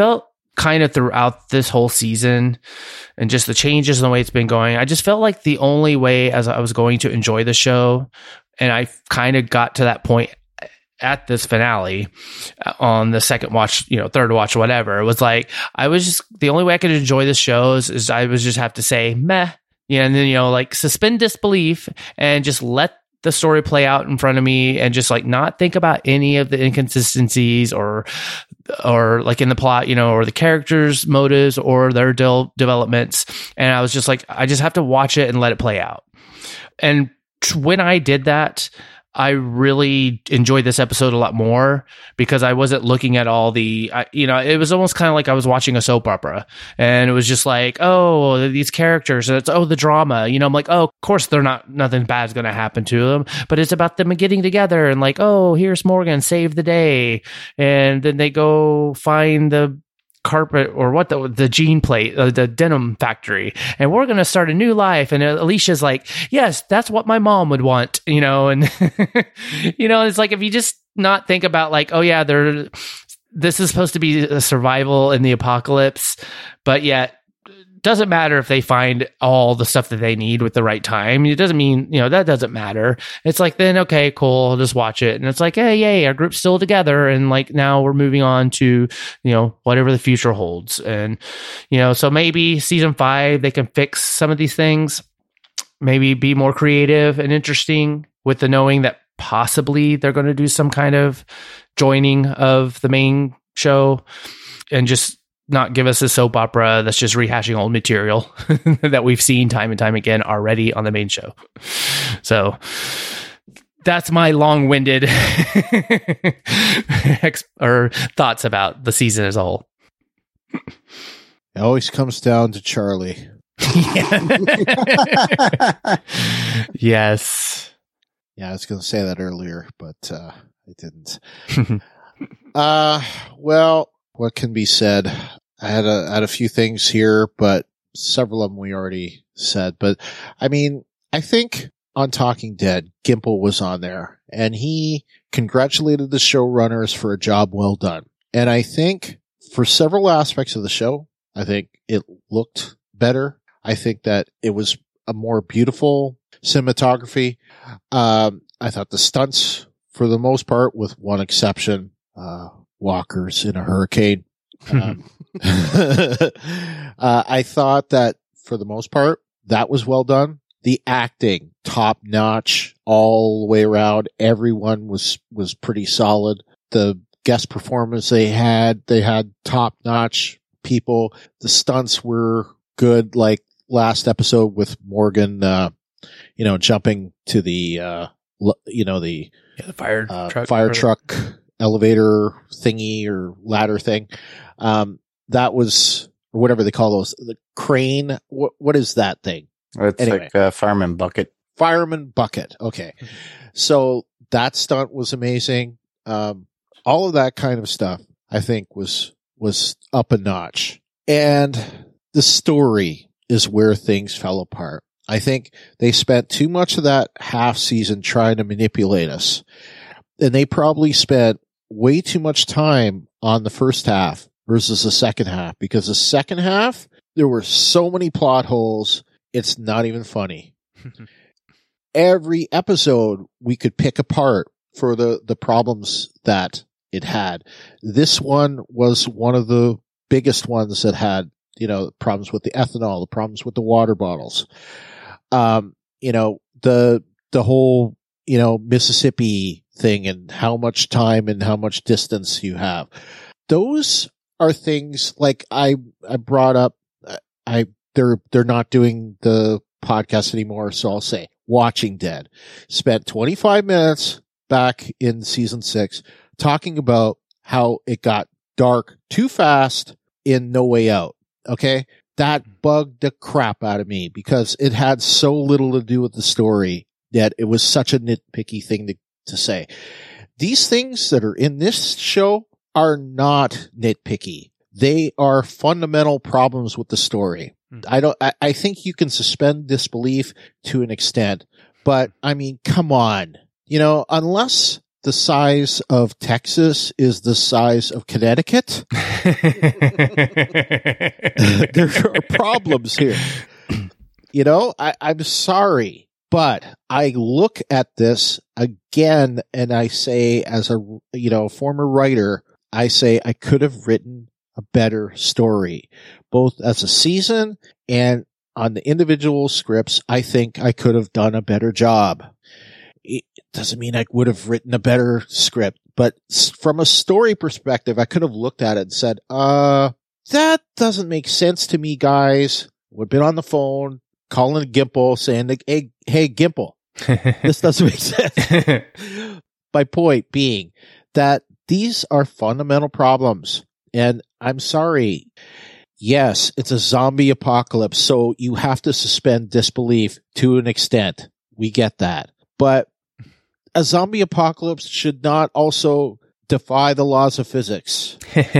kind of throughout this whole season and just the changes in the way it's been going, I just felt like the only way as I was going to enjoy the show, and I kind of got to that point at this finale on the second watch, third watch, whatever. It was like, the only way I could enjoy the shows is I would just have to say, meh, and then, like suspend disbelief and just let the story play out in front of me and just like not think about any of the inconsistencies or like in the plot, or the characters' motives or their developments. And I was just like, I just have to watch it and let it play out. And when I did that, I really enjoyed this episode a lot more because I wasn't looking at all it was almost kind of like I was watching a soap opera, and it was just like, oh, these characters, and it's, the drama, I'm like, oh, of course nothing bad is going to happen to them, but it's about them getting together and like, oh, here's Morgan, save the day. And then they go find the carpet or the jean plate, the denim factory, and we're going to start a new life. And Alicia's like, yes, that's what my mom would want, and it's like, if you just not think about like, oh yeah, this is supposed to be a survival in the apocalypse, but yet doesn't matter if they find all the stuff that they need with the right time. It doesn't mean, that doesn't matter. It's like, then, okay, cool, I'll just watch it. And it's like, hey, yay, our group's still together. And like, now we're moving on to, whatever the future holds. And, so maybe season 5, they can fix some of these things, maybe be more creative and interesting with the knowing that possibly they're going to do some kind of joining of the main show and just not give us a soap opera that's just rehashing old material that we've seen time and time again already on the main show. So that's my long-winded thoughts about the season as a whole. It always comes down to Charlie. Yes. Yeah, I was going to say that earlier, but I didn't. Well, what can be said? I had a few things here, but several of them we already said. But I mean, I think on Talking Dead, Gimple was on there, and he congratulated the showrunners for a job well done. And I think for several aspects of the show, I think it looked better. I think that it was a more beautiful cinematography. I thought the stunts, for the most part, with one exception, walkers in a hurricane. I thought that for the most part, that was well done. The acting, top notch all the way around. Everyone was pretty solid. The guest performance they had top notch people. The stunts were good, like last episode with Morgan, jumping to the fire truck elevator thingy or ladder thing. That was, or whatever they call those, the crane. What is that thing? It's anyway, like a fireman bucket. Fireman bucket. Okay. So that stunt was amazing. All of that kind of stuff, I think was up a notch. And the story is where things fell apart. I think they spent too much of that half season trying to manipulate us. And they probably spent way too much time on the first half versus the second half, because the second half, there were so many plot holes. It's not even funny. Every episode we could pick apart for the problems that it had. This one was one of the biggest ones that had, problems with the ethanol, the problems with the water bottles. The whole, Mississippi thing and how much time and how much distance you have. Those are things like I brought up. They're not doing the podcast anymore, so I'll say Watching Dead spent 25 minutes back in season 6 talking about how it got dark too fast in No Way Out. Okay. That bugged the crap out of me because it had so little to do with the story that it was such a nitpicky thing to say. These things that are in this show are not nitpicky. They are fundamental problems with the story. I think you can suspend disbelief to an extent, but I mean, come on, unless the size of Texas is the size of Connecticut, there are problems here. You know, I'm sorry, but I look at this again and I say, as a, former writer, I say I could have written a better story, both as a season and on the individual scripts. I think I could have done a better job. It doesn't mean I would have written a better script, but from a story perspective, I could have looked at it and said, that doesn't make sense to me, guys. Would have been on the phone, calling Gimple, saying, hey, Gimple, this doesn't make sense. My point being that these are fundamental problems. And I'm sorry. Yes, it's a zombie apocalypse, so you have to suspend disbelief to an extent. We get that. But a zombie apocalypse should not also defy the laws of physics.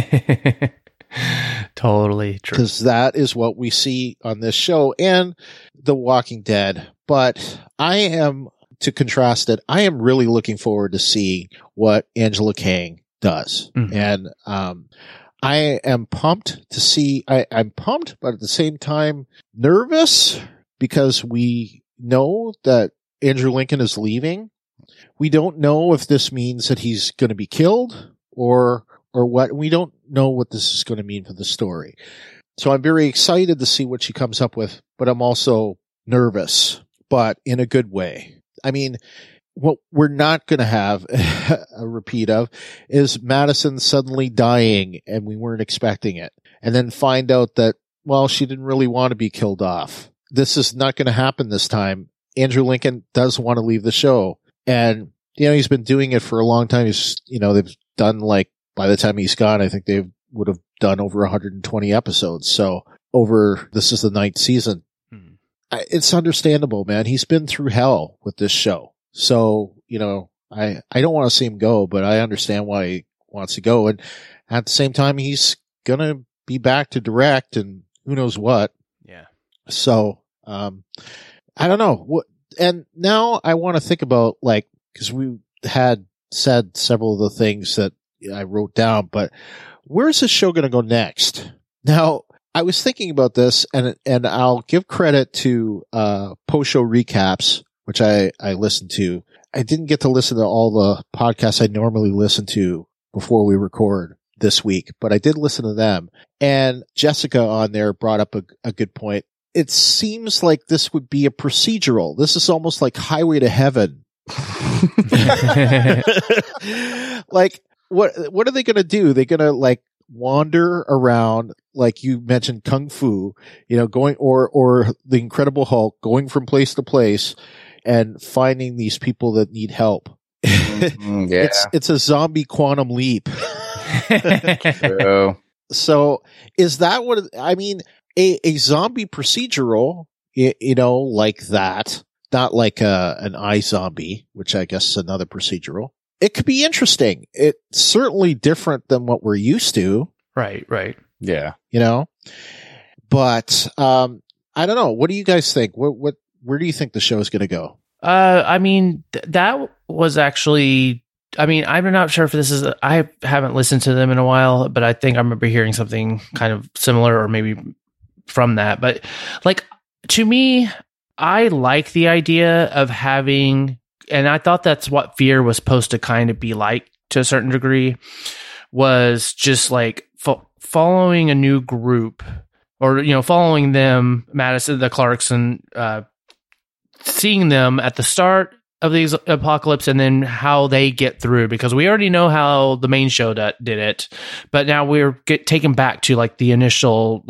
Totally true. Because that is what we see on this show and The Walking Dead. But to contrast it, I am really looking forward to seeing what Angela Kang does. Mm-hmm. And I am pumped to see, I'm pumped, but at the same time nervous, because we know that Andrew Lincoln is leaving. We don't know if this means that he's going to be killed or what. We don't know what this is going to mean for the story. So I'm very excited to see what she comes up with, but I'm also nervous, but in a good way. I mean, what we're not going to have a repeat of is Madison suddenly dying and we weren't expecting it, and then find out that, well, she didn't really want to be killed off. This is not going to happen this time. Andrew Lincoln does want to leave the show, and, he's been doing it for a long time. He's, they've done, by the time he's gone, I think they would have done over 120 episodes. So this is the 9th season. It's understandable, man. He's been through hell with this show. So, I don't want to see him go, but I understand why he wants to go. And at the same time, he's going to be back to direct and who knows what. Yeah. So, I don't know. And now I want to think about, because we had said several of the things that I wrote down, but where's this show going to go next? Now, I was thinking about this, and I'll give credit to post-show recaps, which I listened to. I didn't get to listen to all the podcasts I normally listen to before we record this week, but I did listen to them. And Jessica on there brought up a good point. It seems like this would be a procedural. This is almost like Highway to Heaven. What are they going to do? They're going to wander around, like you mentioned, Kung Fu, going, or the Incredible Hulk, going from place to place and finding these people that need help. Yeah. It's a zombie quantum leap. True. So is that what, I mean, a zombie procedural, like that, not like an iZombie, which I guess is another procedural. It could be interesting. It's certainly different than what we're used to. Right. Yeah. But, I don't know. What do you guys think? Where do you think the show is going to go? I mean, that was actually, I'm not sure if this is, I haven't listened to them in a while, but I think I remember hearing something kind of similar or maybe from that. But to me, I like the idea of having, and I thought that's what Fear was supposed to kind of be like to a certain degree, was just following a new group or, following them, Madison, the Clarkson, seeing them at the start of the apocalypse and then how they get through, because we already know how the main show did it, but now we're taken back to the initial,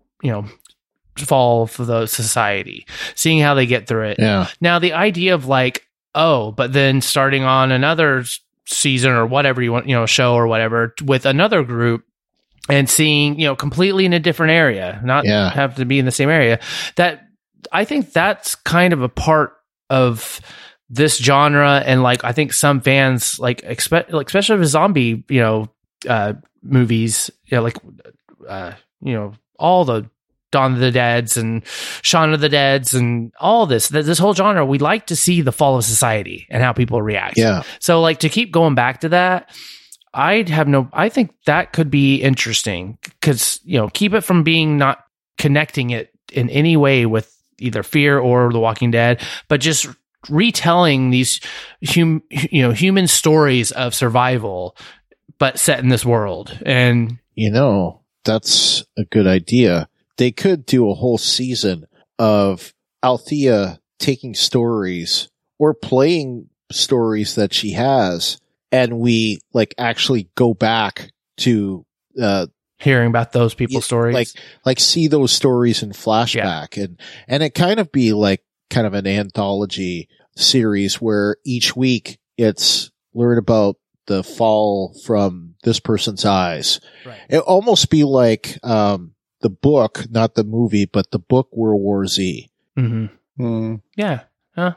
fall for the society, seeing how they get through it. Yeah. Now the idea of but then starting on another season or whatever you want, show or whatever with another group and seeing, completely in a different area, not have to be in the same area, that I think that's kind of a part of this genre. And I think some fans especially with zombie, movies, all the Dawn of the Deads and Shaun of the Deads and all this whole genre, we like to see the fall of society and how people react. Yeah. So like to keep going back to that, I think that could be interesting because, keep it from being not connecting it in any way with either Fear or The Walking Dead, but just retelling these human stories of survival, but set in this world. And that's a good idea. They could do a whole season of Althea taking stories or playing stories that she has, and we like actually go back to hearing about those people's stories, like see those stories in flashback, and it kind of be like kind of an anthology series where each week it's learn about the fall from this person's eyes. Right. It almost be like the book, not the movie, but the book World War Z. Mm-hmm. Yeah. Huh.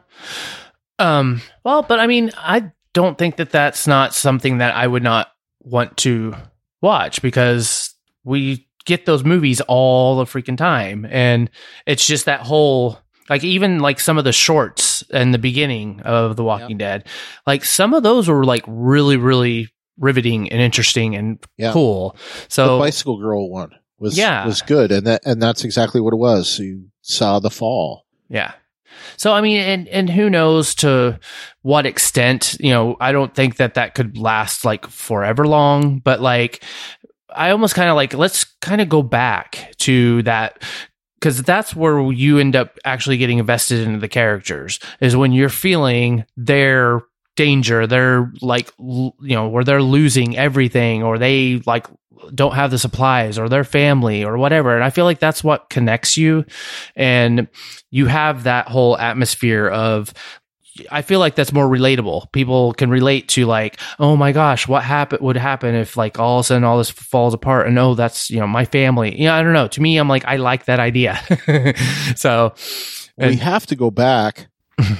Well, but I mean, I don't think that that's not something that I would not want to watch because we get those movies all the freaking time. And it's just that whole, like even like some of the shorts in the beginning of The Walking Dead, like some of those were like really, really riveting and interesting and cool. So the Bicycle Girl one was good. And that's exactly what it was. You saw the fall. Yeah. So, I mean, and who knows to what extent, I don't think that could last like forever long, but like, I almost kind of like, let's kind of go back to that, because that's where you end up actually getting invested into the characters, is when you're feeling their danger, they're like, where they're losing everything, or they like don't have the supplies, or their family or whatever. And I feel like that's what connects you. And you have that whole atmosphere of, I feel like that's more relatable. People can relate to like, oh my gosh, what would happen if like all of a sudden all this falls apart, and that's, my family. I don't know. To me, I'm like, I like that idea. So we have to go back.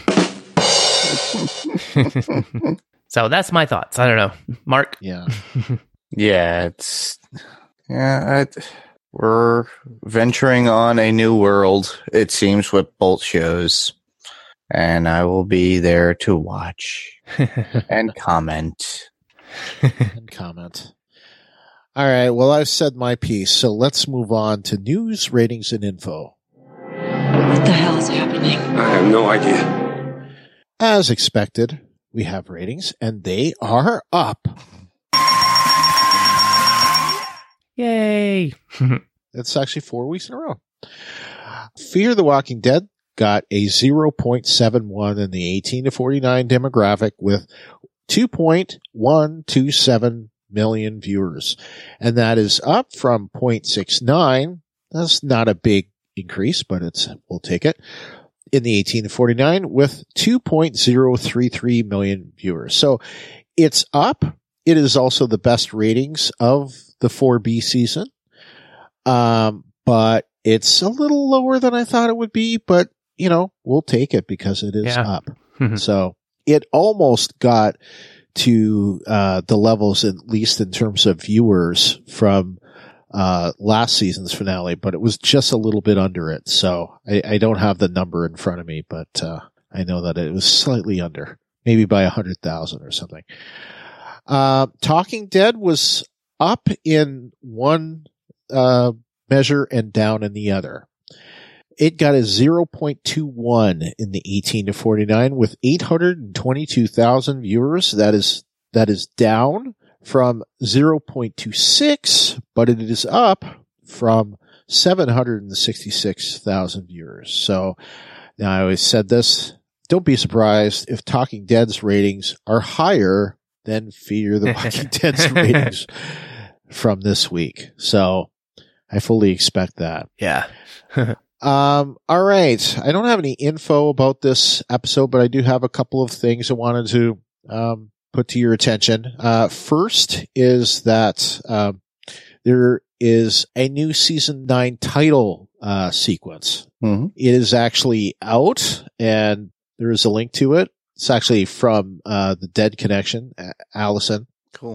So that's my thoughts. I don't know. Mark? Yeah. Yeah, we're venturing on a new world, it seems, with both shows. And I will be there to watch and comment. All right. Well, I've said my piece, so let's move on to news, ratings, and info. What the hell is happening? I have no idea. As expected, we have ratings, and they are up. Yay. It's actually 4 weeks in a row. Fear the Walking Dead got a 0.71 in the 18 to 49 demographic with 2.127 million viewers. And that is up from 0.69. That's not a big increase, but we'll take it. In the 18 to 49 with 2.033 million viewers. So it's up. It is also the best ratings of the 4B season. But it's a little lower than I thought it would be, but we'll take it because it is up. So it almost got to the levels, at least in terms of viewers, from last season's finale, but it was just a little bit under it. So I don't have the number in front of me, but I know that it was slightly under, maybe by 100,000 or something. Talking Dead was up in one measure and down in the other. It got a 0.21 in the 18 to 49 with 822,000 viewers. That is down from 0.26, but it is up from 766,000 viewers. So now I always said this, don't be surprised if Talking Dead's ratings are higher than Fear the Walking Dead's ratings from this week. So I fully expect that. Yeah. All right. I don't have any info about this episode, but I do have a couple of things I wanted to put to your attention. First is that there is a new season 9 title sequence. Mm-hmm. It is actually out, and there is a link to it. It's actually from the Dead Connection. Allison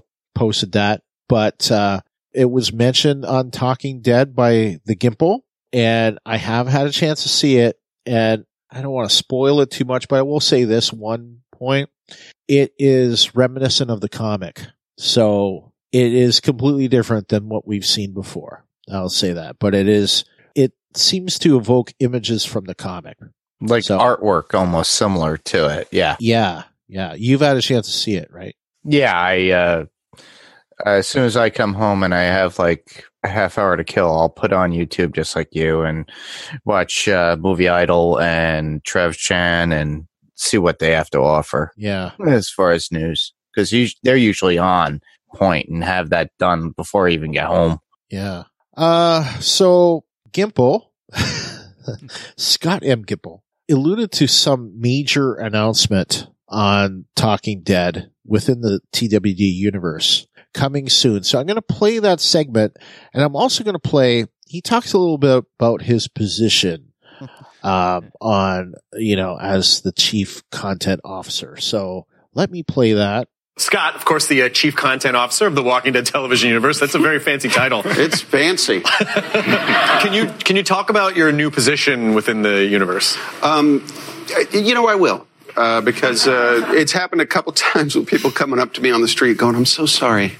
posted that, but it was mentioned on Talking Dead by the Gimple. and I have had a chance to see it, and I don't want to spoil it too much, but I will say this one point. It is reminiscent of the comic. So it is completely different than what we've seen before. I'll say that. But it seems to evoke images from the comic. Like artwork almost similar to it. Yeah. Yeah. Yeah. You've had a chance to see it, right? Yeah. I as soon as I come home and I have like a half hour to kill, I'll put on YouTube just like you and watch Movie Idol and Trev Chan and see what they have to offer. Yeah. As far as news, because they're usually on point and have that done before I even get home. Yeah. So Gimple, Scott M. Gimple, alluded to some major announcement on Talking Dead within the TWD universe coming soon. So I'm going to play that segment, and I'm also going to play, he talks a little bit about his position on, as the chief content officer. So let me play that. Scott, of course, the chief content officer of the Walking Dead television universe. That's a very fancy title. It's fancy. Can you talk about your new position within the universe? I will. Because it's happened a couple times with people coming up to me on the street going, I'm so sorry.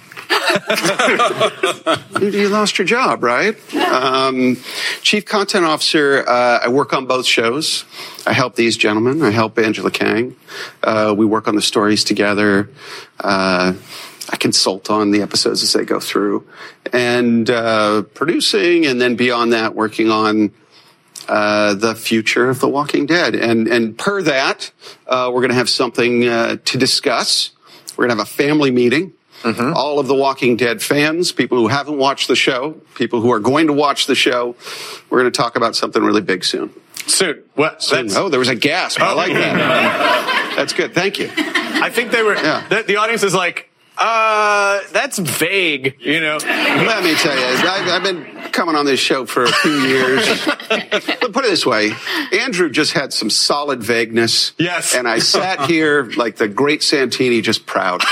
You lost your job, right? Chief Content Officer, I work on both shows. I help these gentlemen. I help Angela Kang. We work on the stories together. I consult on the episodes as they go through. And producing, and then beyond that, working on the future of The Walking Dead. And per that, we're going to have something to discuss. We're going to have a family meeting. Mm-hmm. All of The Walking Dead fans, people who haven't watched the show, people who are going to watch the show, we're going to talk about something really big soon. Soon? What? Soon. Oh, there was a gasp. I like that. That's good. Thank you. I think they were, the audience is like, that's vague, Let me tell you, I've been coming on this show for a few years. But put it this way, Andrew just had some solid vagueness. Yes. And I sat here like the great Santini, just proud.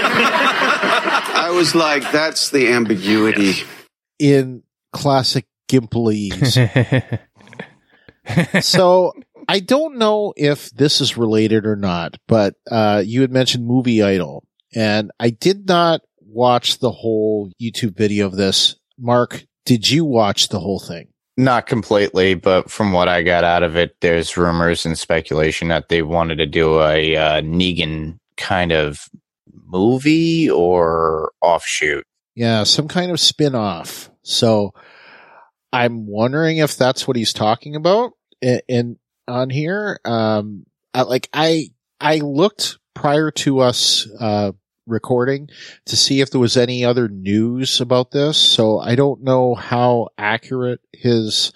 I was like, that's the ambiguity. In classic Gimplese. So I don't know if this is related or not, but you had mentioned Movie Idol. And I did not watch the whole YouTube video of this. Mark, did you watch the whole thing? Not completely, but from what I got out of it, there's rumors and speculation that they wanted to do a Negan kind of movie or offshoot. Yeah, some kind of spin-off. So I'm wondering if that's what he's talking about in on here. I looked prior to us recording to see if there was any other news about this. So I don't know how accurate his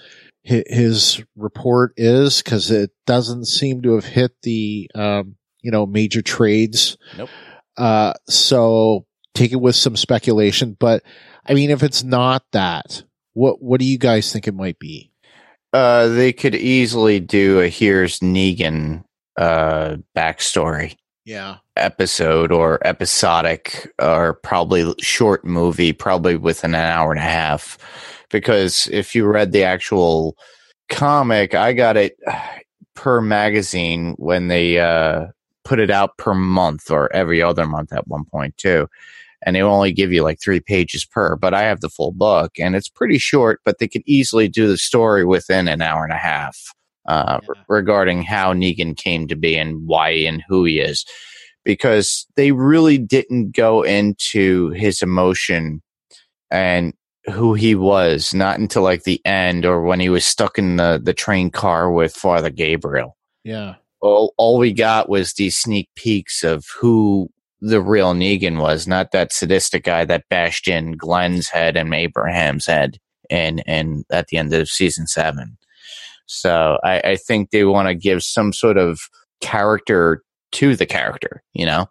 report is, because it doesn't seem to have hit the major trades. Nope. So take it with some speculation. But I mean, if it's not that, what do you guys think it might be? They could easily do a Here's Negan backstory. Yeah. Episode or episodic or probably short movie, probably within an hour and a half. Because if you read the actual comic, I got it per magazine when they put it out per month or every other month at one point too. And they only give you like 3 pages per, but I have the full book and it's pretty short, but they could easily do the story within an hour and a half. Regarding how Negan came to be and why and who he is, because they really didn't go into his emotion and who he was, not until like the end or when he was stuck in the train car with Father Gabriel. Yeah. All we got was these sneak peeks of who the real Negan was, not that sadistic guy that bashed in Glenn's head and Abraham's head and at the end of season 7. So I think they want to give some sort of character to the character,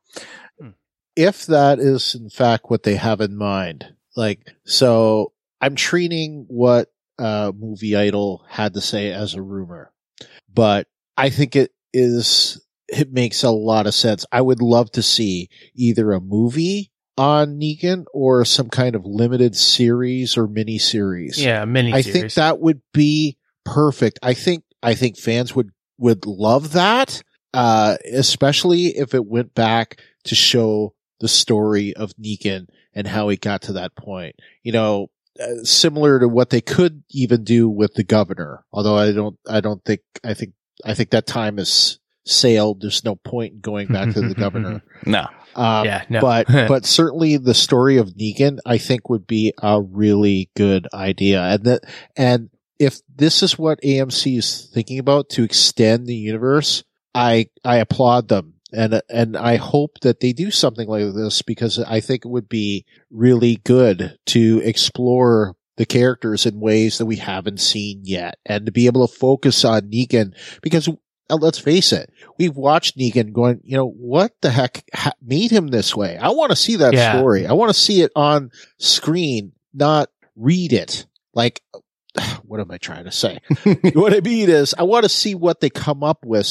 If that is in fact what they have in mind. So I'm treating what Movie Idol had to say as a rumor, but I think it makes a lot of sense. I would love to see either a movie on Negan or some kind of limited series or mini series. Yeah, mini I series. think that would be perfect. I think fans would love that, especially if it went back to show the story of Negan and how he got to that point. You know, similar to what they could even do with the governor. Although I think that time is sailed. There's no point in going back to the governor. No. No. but certainly the story of Negan, I think, would be a really good idea. And if this is what AMC is thinking about to extend the universe, I applaud them. And I hope that they do something like this, because I think it would be really good to explore the characters in ways that we haven't seen yet, and to be able to focus on Negan, because let's face it, we've watched Negan going, you know, what the heck made him this way? I want to see that story. I want to see it on screen, not read it. Like, what am I trying to say? What I mean is, I want to see what they come up with,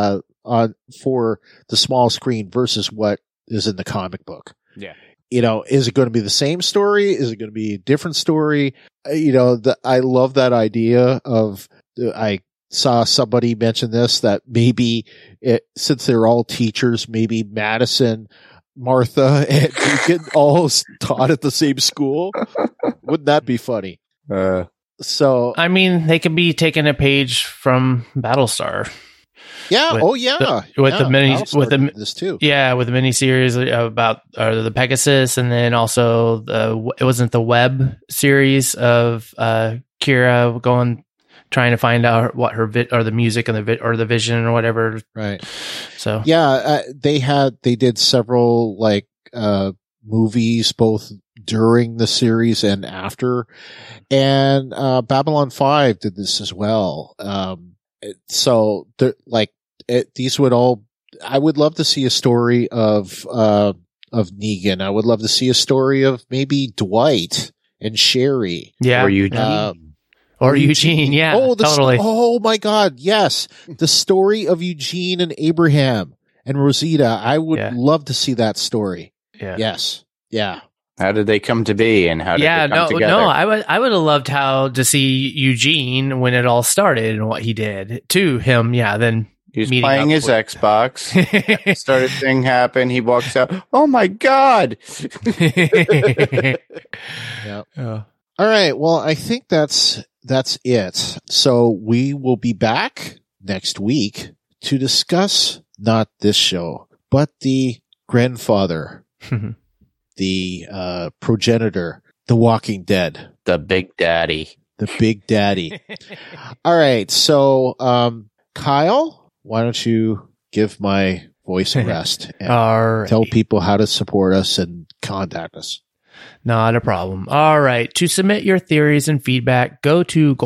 for the small screen versus what is in the comic book. Yeah. You know, is it going to be the same story? Is it going to be a different story? You know, I love that idea of, I saw somebody mention this, that maybe since they're all teachers, maybe Madison, Martha, and Negan all taught at the same school. Wouldn't that be funny? So, I mean, they could be taking a page from Battlestar. Yeah. With this too. Yeah, with the miniseries about the Pegasus, and then also it wasn't the web series of Kira trying to find out what her or the music and the vision or whatever. Right. So yeah, they did several movies both during the series and after, and Babylon 5 did this as well. So these would all, I would love to see a story of Negan. I would love to see a story of maybe Dwight and Sherry. Yeah. Or Eugene. Yeah. Totally. Oh my God. Yes. The story of Eugene and Abraham and Rosita. I would love to see that story. Yeah. Yes. Yeah. How did they come to be, and how did they come together? No, I would have loved to see Eugene when it all started and what he did to him. Yeah, then he was playing his Xbox. Started thing happen. He walks out. Oh my God! Yeah. All right. Well, I think that's it. So we will be back next week to discuss not this show, but the grandfather. The progenitor, The Walking Dead. The Big Daddy. The Big Daddy. All right. So, Kyle, why don't you give my voice a rest and tell people how to support us and contact us? Not a problem. All right. To submit your theories and feedback, go to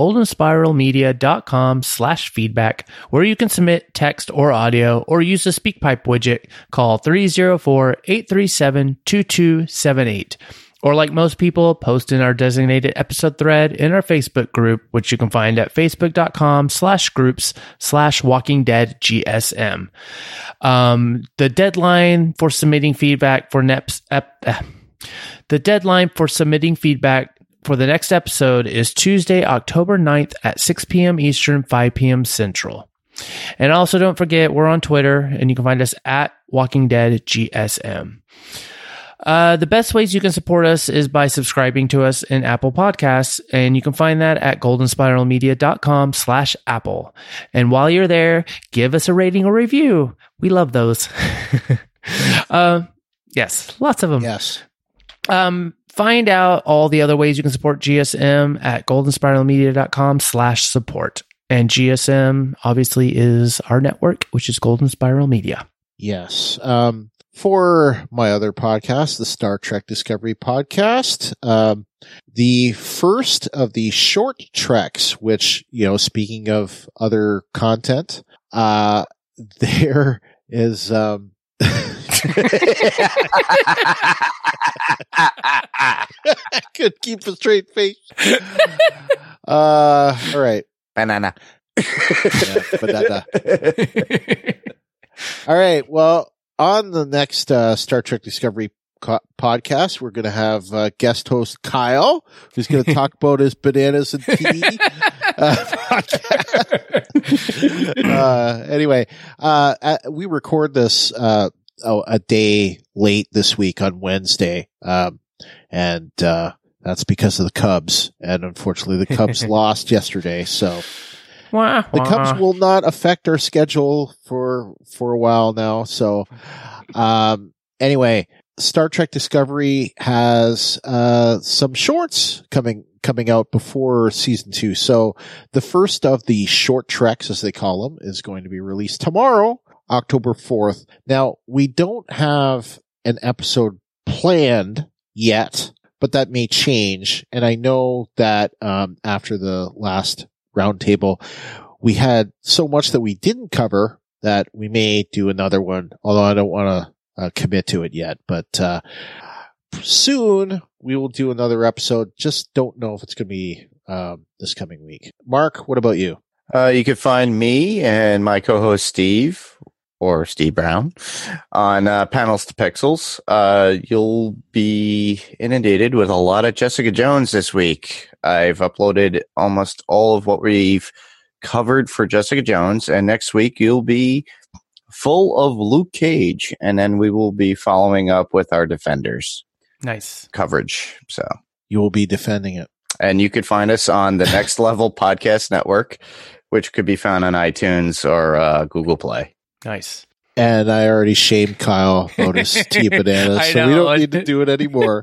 goldenspiralmedia.com/feedback, where you can submit text or audio, or use the SpeakPipe widget. Call 304-837-2278. Or like most people, post in our designated episode thread in our Facebook group, which you can find at facebook.com/groups/WalkingDeadGSM. The deadline for submitting feedback for the next episode is Tuesday, October 9th at 6 p.m. Eastern, 5 p.m. Central. And also don't forget, we're on Twitter, and you can find us at WalkingDeadGSM. The best ways you can support us is by subscribing to us in Apple Podcasts, and you can find that at goldenspiralmedia.com/Apple. And while you're there, give us a rating or review. We love those. Yes, lots of them. Yes. Find out all the other ways you can support GSM at goldenspiralmedia.com/support. And GSM obviously is our network, which is Golden Spiral Media. Yes. For my other podcast, the Star Trek Discovery podcast, the first of the short treks, which, speaking of other content, there is, I could keep a straight face. All right. Banana. Yeah, banana. All right. Well, on the next Star Trek Discovery podcast. We're going to have guest host Kyle, who's going to talk about his bananas and tea podcast. Anyway, we record this a day late this week on Wednesday, and that's because of the Cubs. And unfortunately, the Cubs lost yesterday, so the Cubs will not affect our schedule for a while now. So, anyway, Star Trek Discovery has some shorts coming out before season 2. So the first of the short treks, as they call them, is going to be released tomorrow, October 4th. Now, we don't have an episode planned yet, but that may change. And I know that after the last roundtable, we had so much that we didn't cover that we may do another one, although I don't want to commit to it yet. But soon we will do another episode. Just don't know if it's going to be this coming week. Mark, what about you? You can find me and my co-host Steve, or Steve Brown, on Panels to Pixels. You'll be inundated with a lot of Jessica Jones this week. I've uploaded almost all of what we've covered for Jessica Jones, and next week you'll be full of Luke Cage, and then we will be following up with our Defenders. Nice coverage. So you will be defending it. And you could find us on the Next Level Podcast Network, which could be found on iTunes or Google Play. Nice. And I already shamed Kyle about his tea bananas, so we don't need to do it anymore.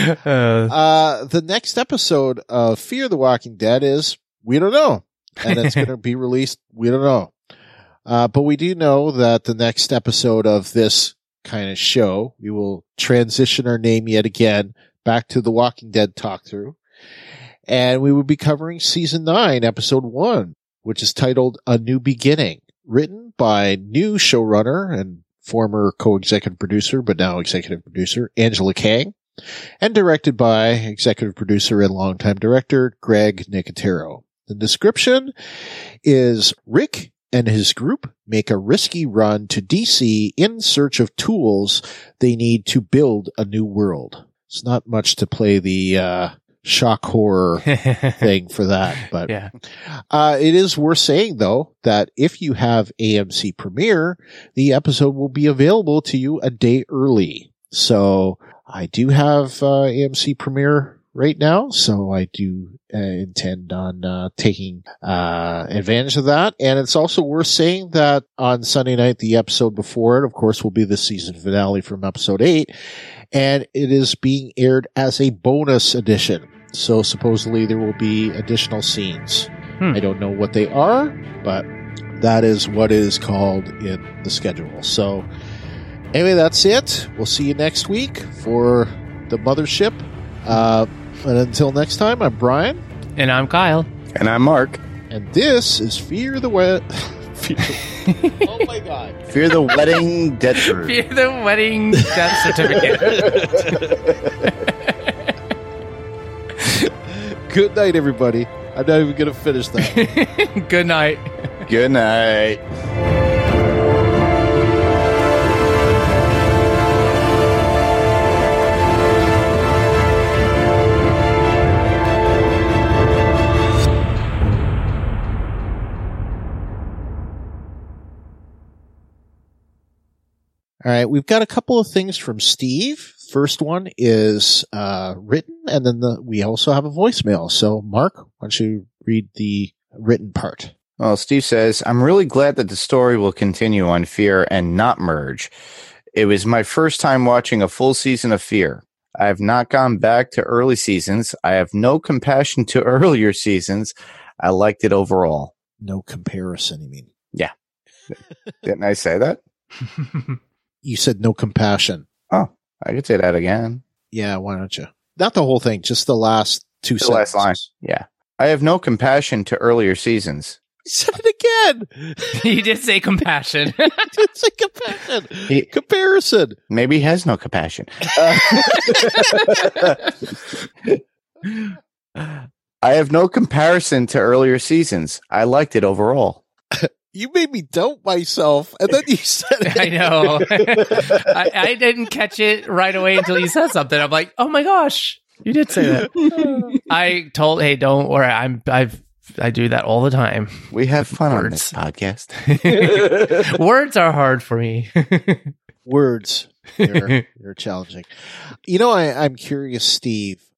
The next episode of Fear the Walking Dead is We Don't Know. And it's going to be released, we don't know. But we do know that the next episode of this kind of show, we will transition our name yet again back to the Walking Dead talk through. And we will be covering season 9, episode 1, which is titled A New Beginning, written by new showrunner and former co-executive producer, but now executive producer, Angela Kang, and directed by executive producer and longtime director, Greg Nicotero. The description is Rick and his group make a risky run to DC in search of tools they need to build a new world. It's not much to play the shock horror thing for that, but yeah. It is worth saying, though, that if you have AMC Premiere, the episode will be available to you a day early. So I do have AMC Premiere right now, so I do intend on taking advantage of that. And it's also worth saying that on Sunday night, the episode before it, of course, will be the season finale from episode 8, and it is being aired as a bonus edition. So supposedly there will be additional scenes. I don't know what they are, but that is what is called in the schedule. So anyway, that's it. We'll see you next week for the Mothership. And until next time, I'm Brian. And I'm Kyle. And I'm Mark. And this is Fear the Oh my God. Fear the Wedding Death Room. Fear the Wedding Death Certificate. Good night, everybody. I'm not even going to finish that. Good night. Good night. All right, we've got a couple of things from Steve. First one is written, and then we also have a voicemail. So, Mark, why don't you read the written part? Well, Steve says, I'm really glad that the story will continue on Fear and not merge. It was my first time watching a full season of Fear. I have not gone back to early seasons. I have no compassion to earlier seasons. I liked it overall. No comparison, you mean? Yeah. Didn't I say that? You said no compassion. Oh, I could say that again. Yeah, why don't you? Not the whole thing, just the last two sentences. Last line. Yeah. I have no compassion to earlier seasons. I said it again. You did say compassion. I did say compassion. Comparison. Maybe he has no compassion. I have no comparison to earlier seasons. I liked it overall. You made me doubt myself, and then you said it. I know. I didn't catch it right away until you said something. I'm like, oh my gosh, you did say that. I told, hey, don't worry. I do that all the time. We have fun on this podcast. Words are hard for me. Words. You're challenging. You know, I'm curious, Steve.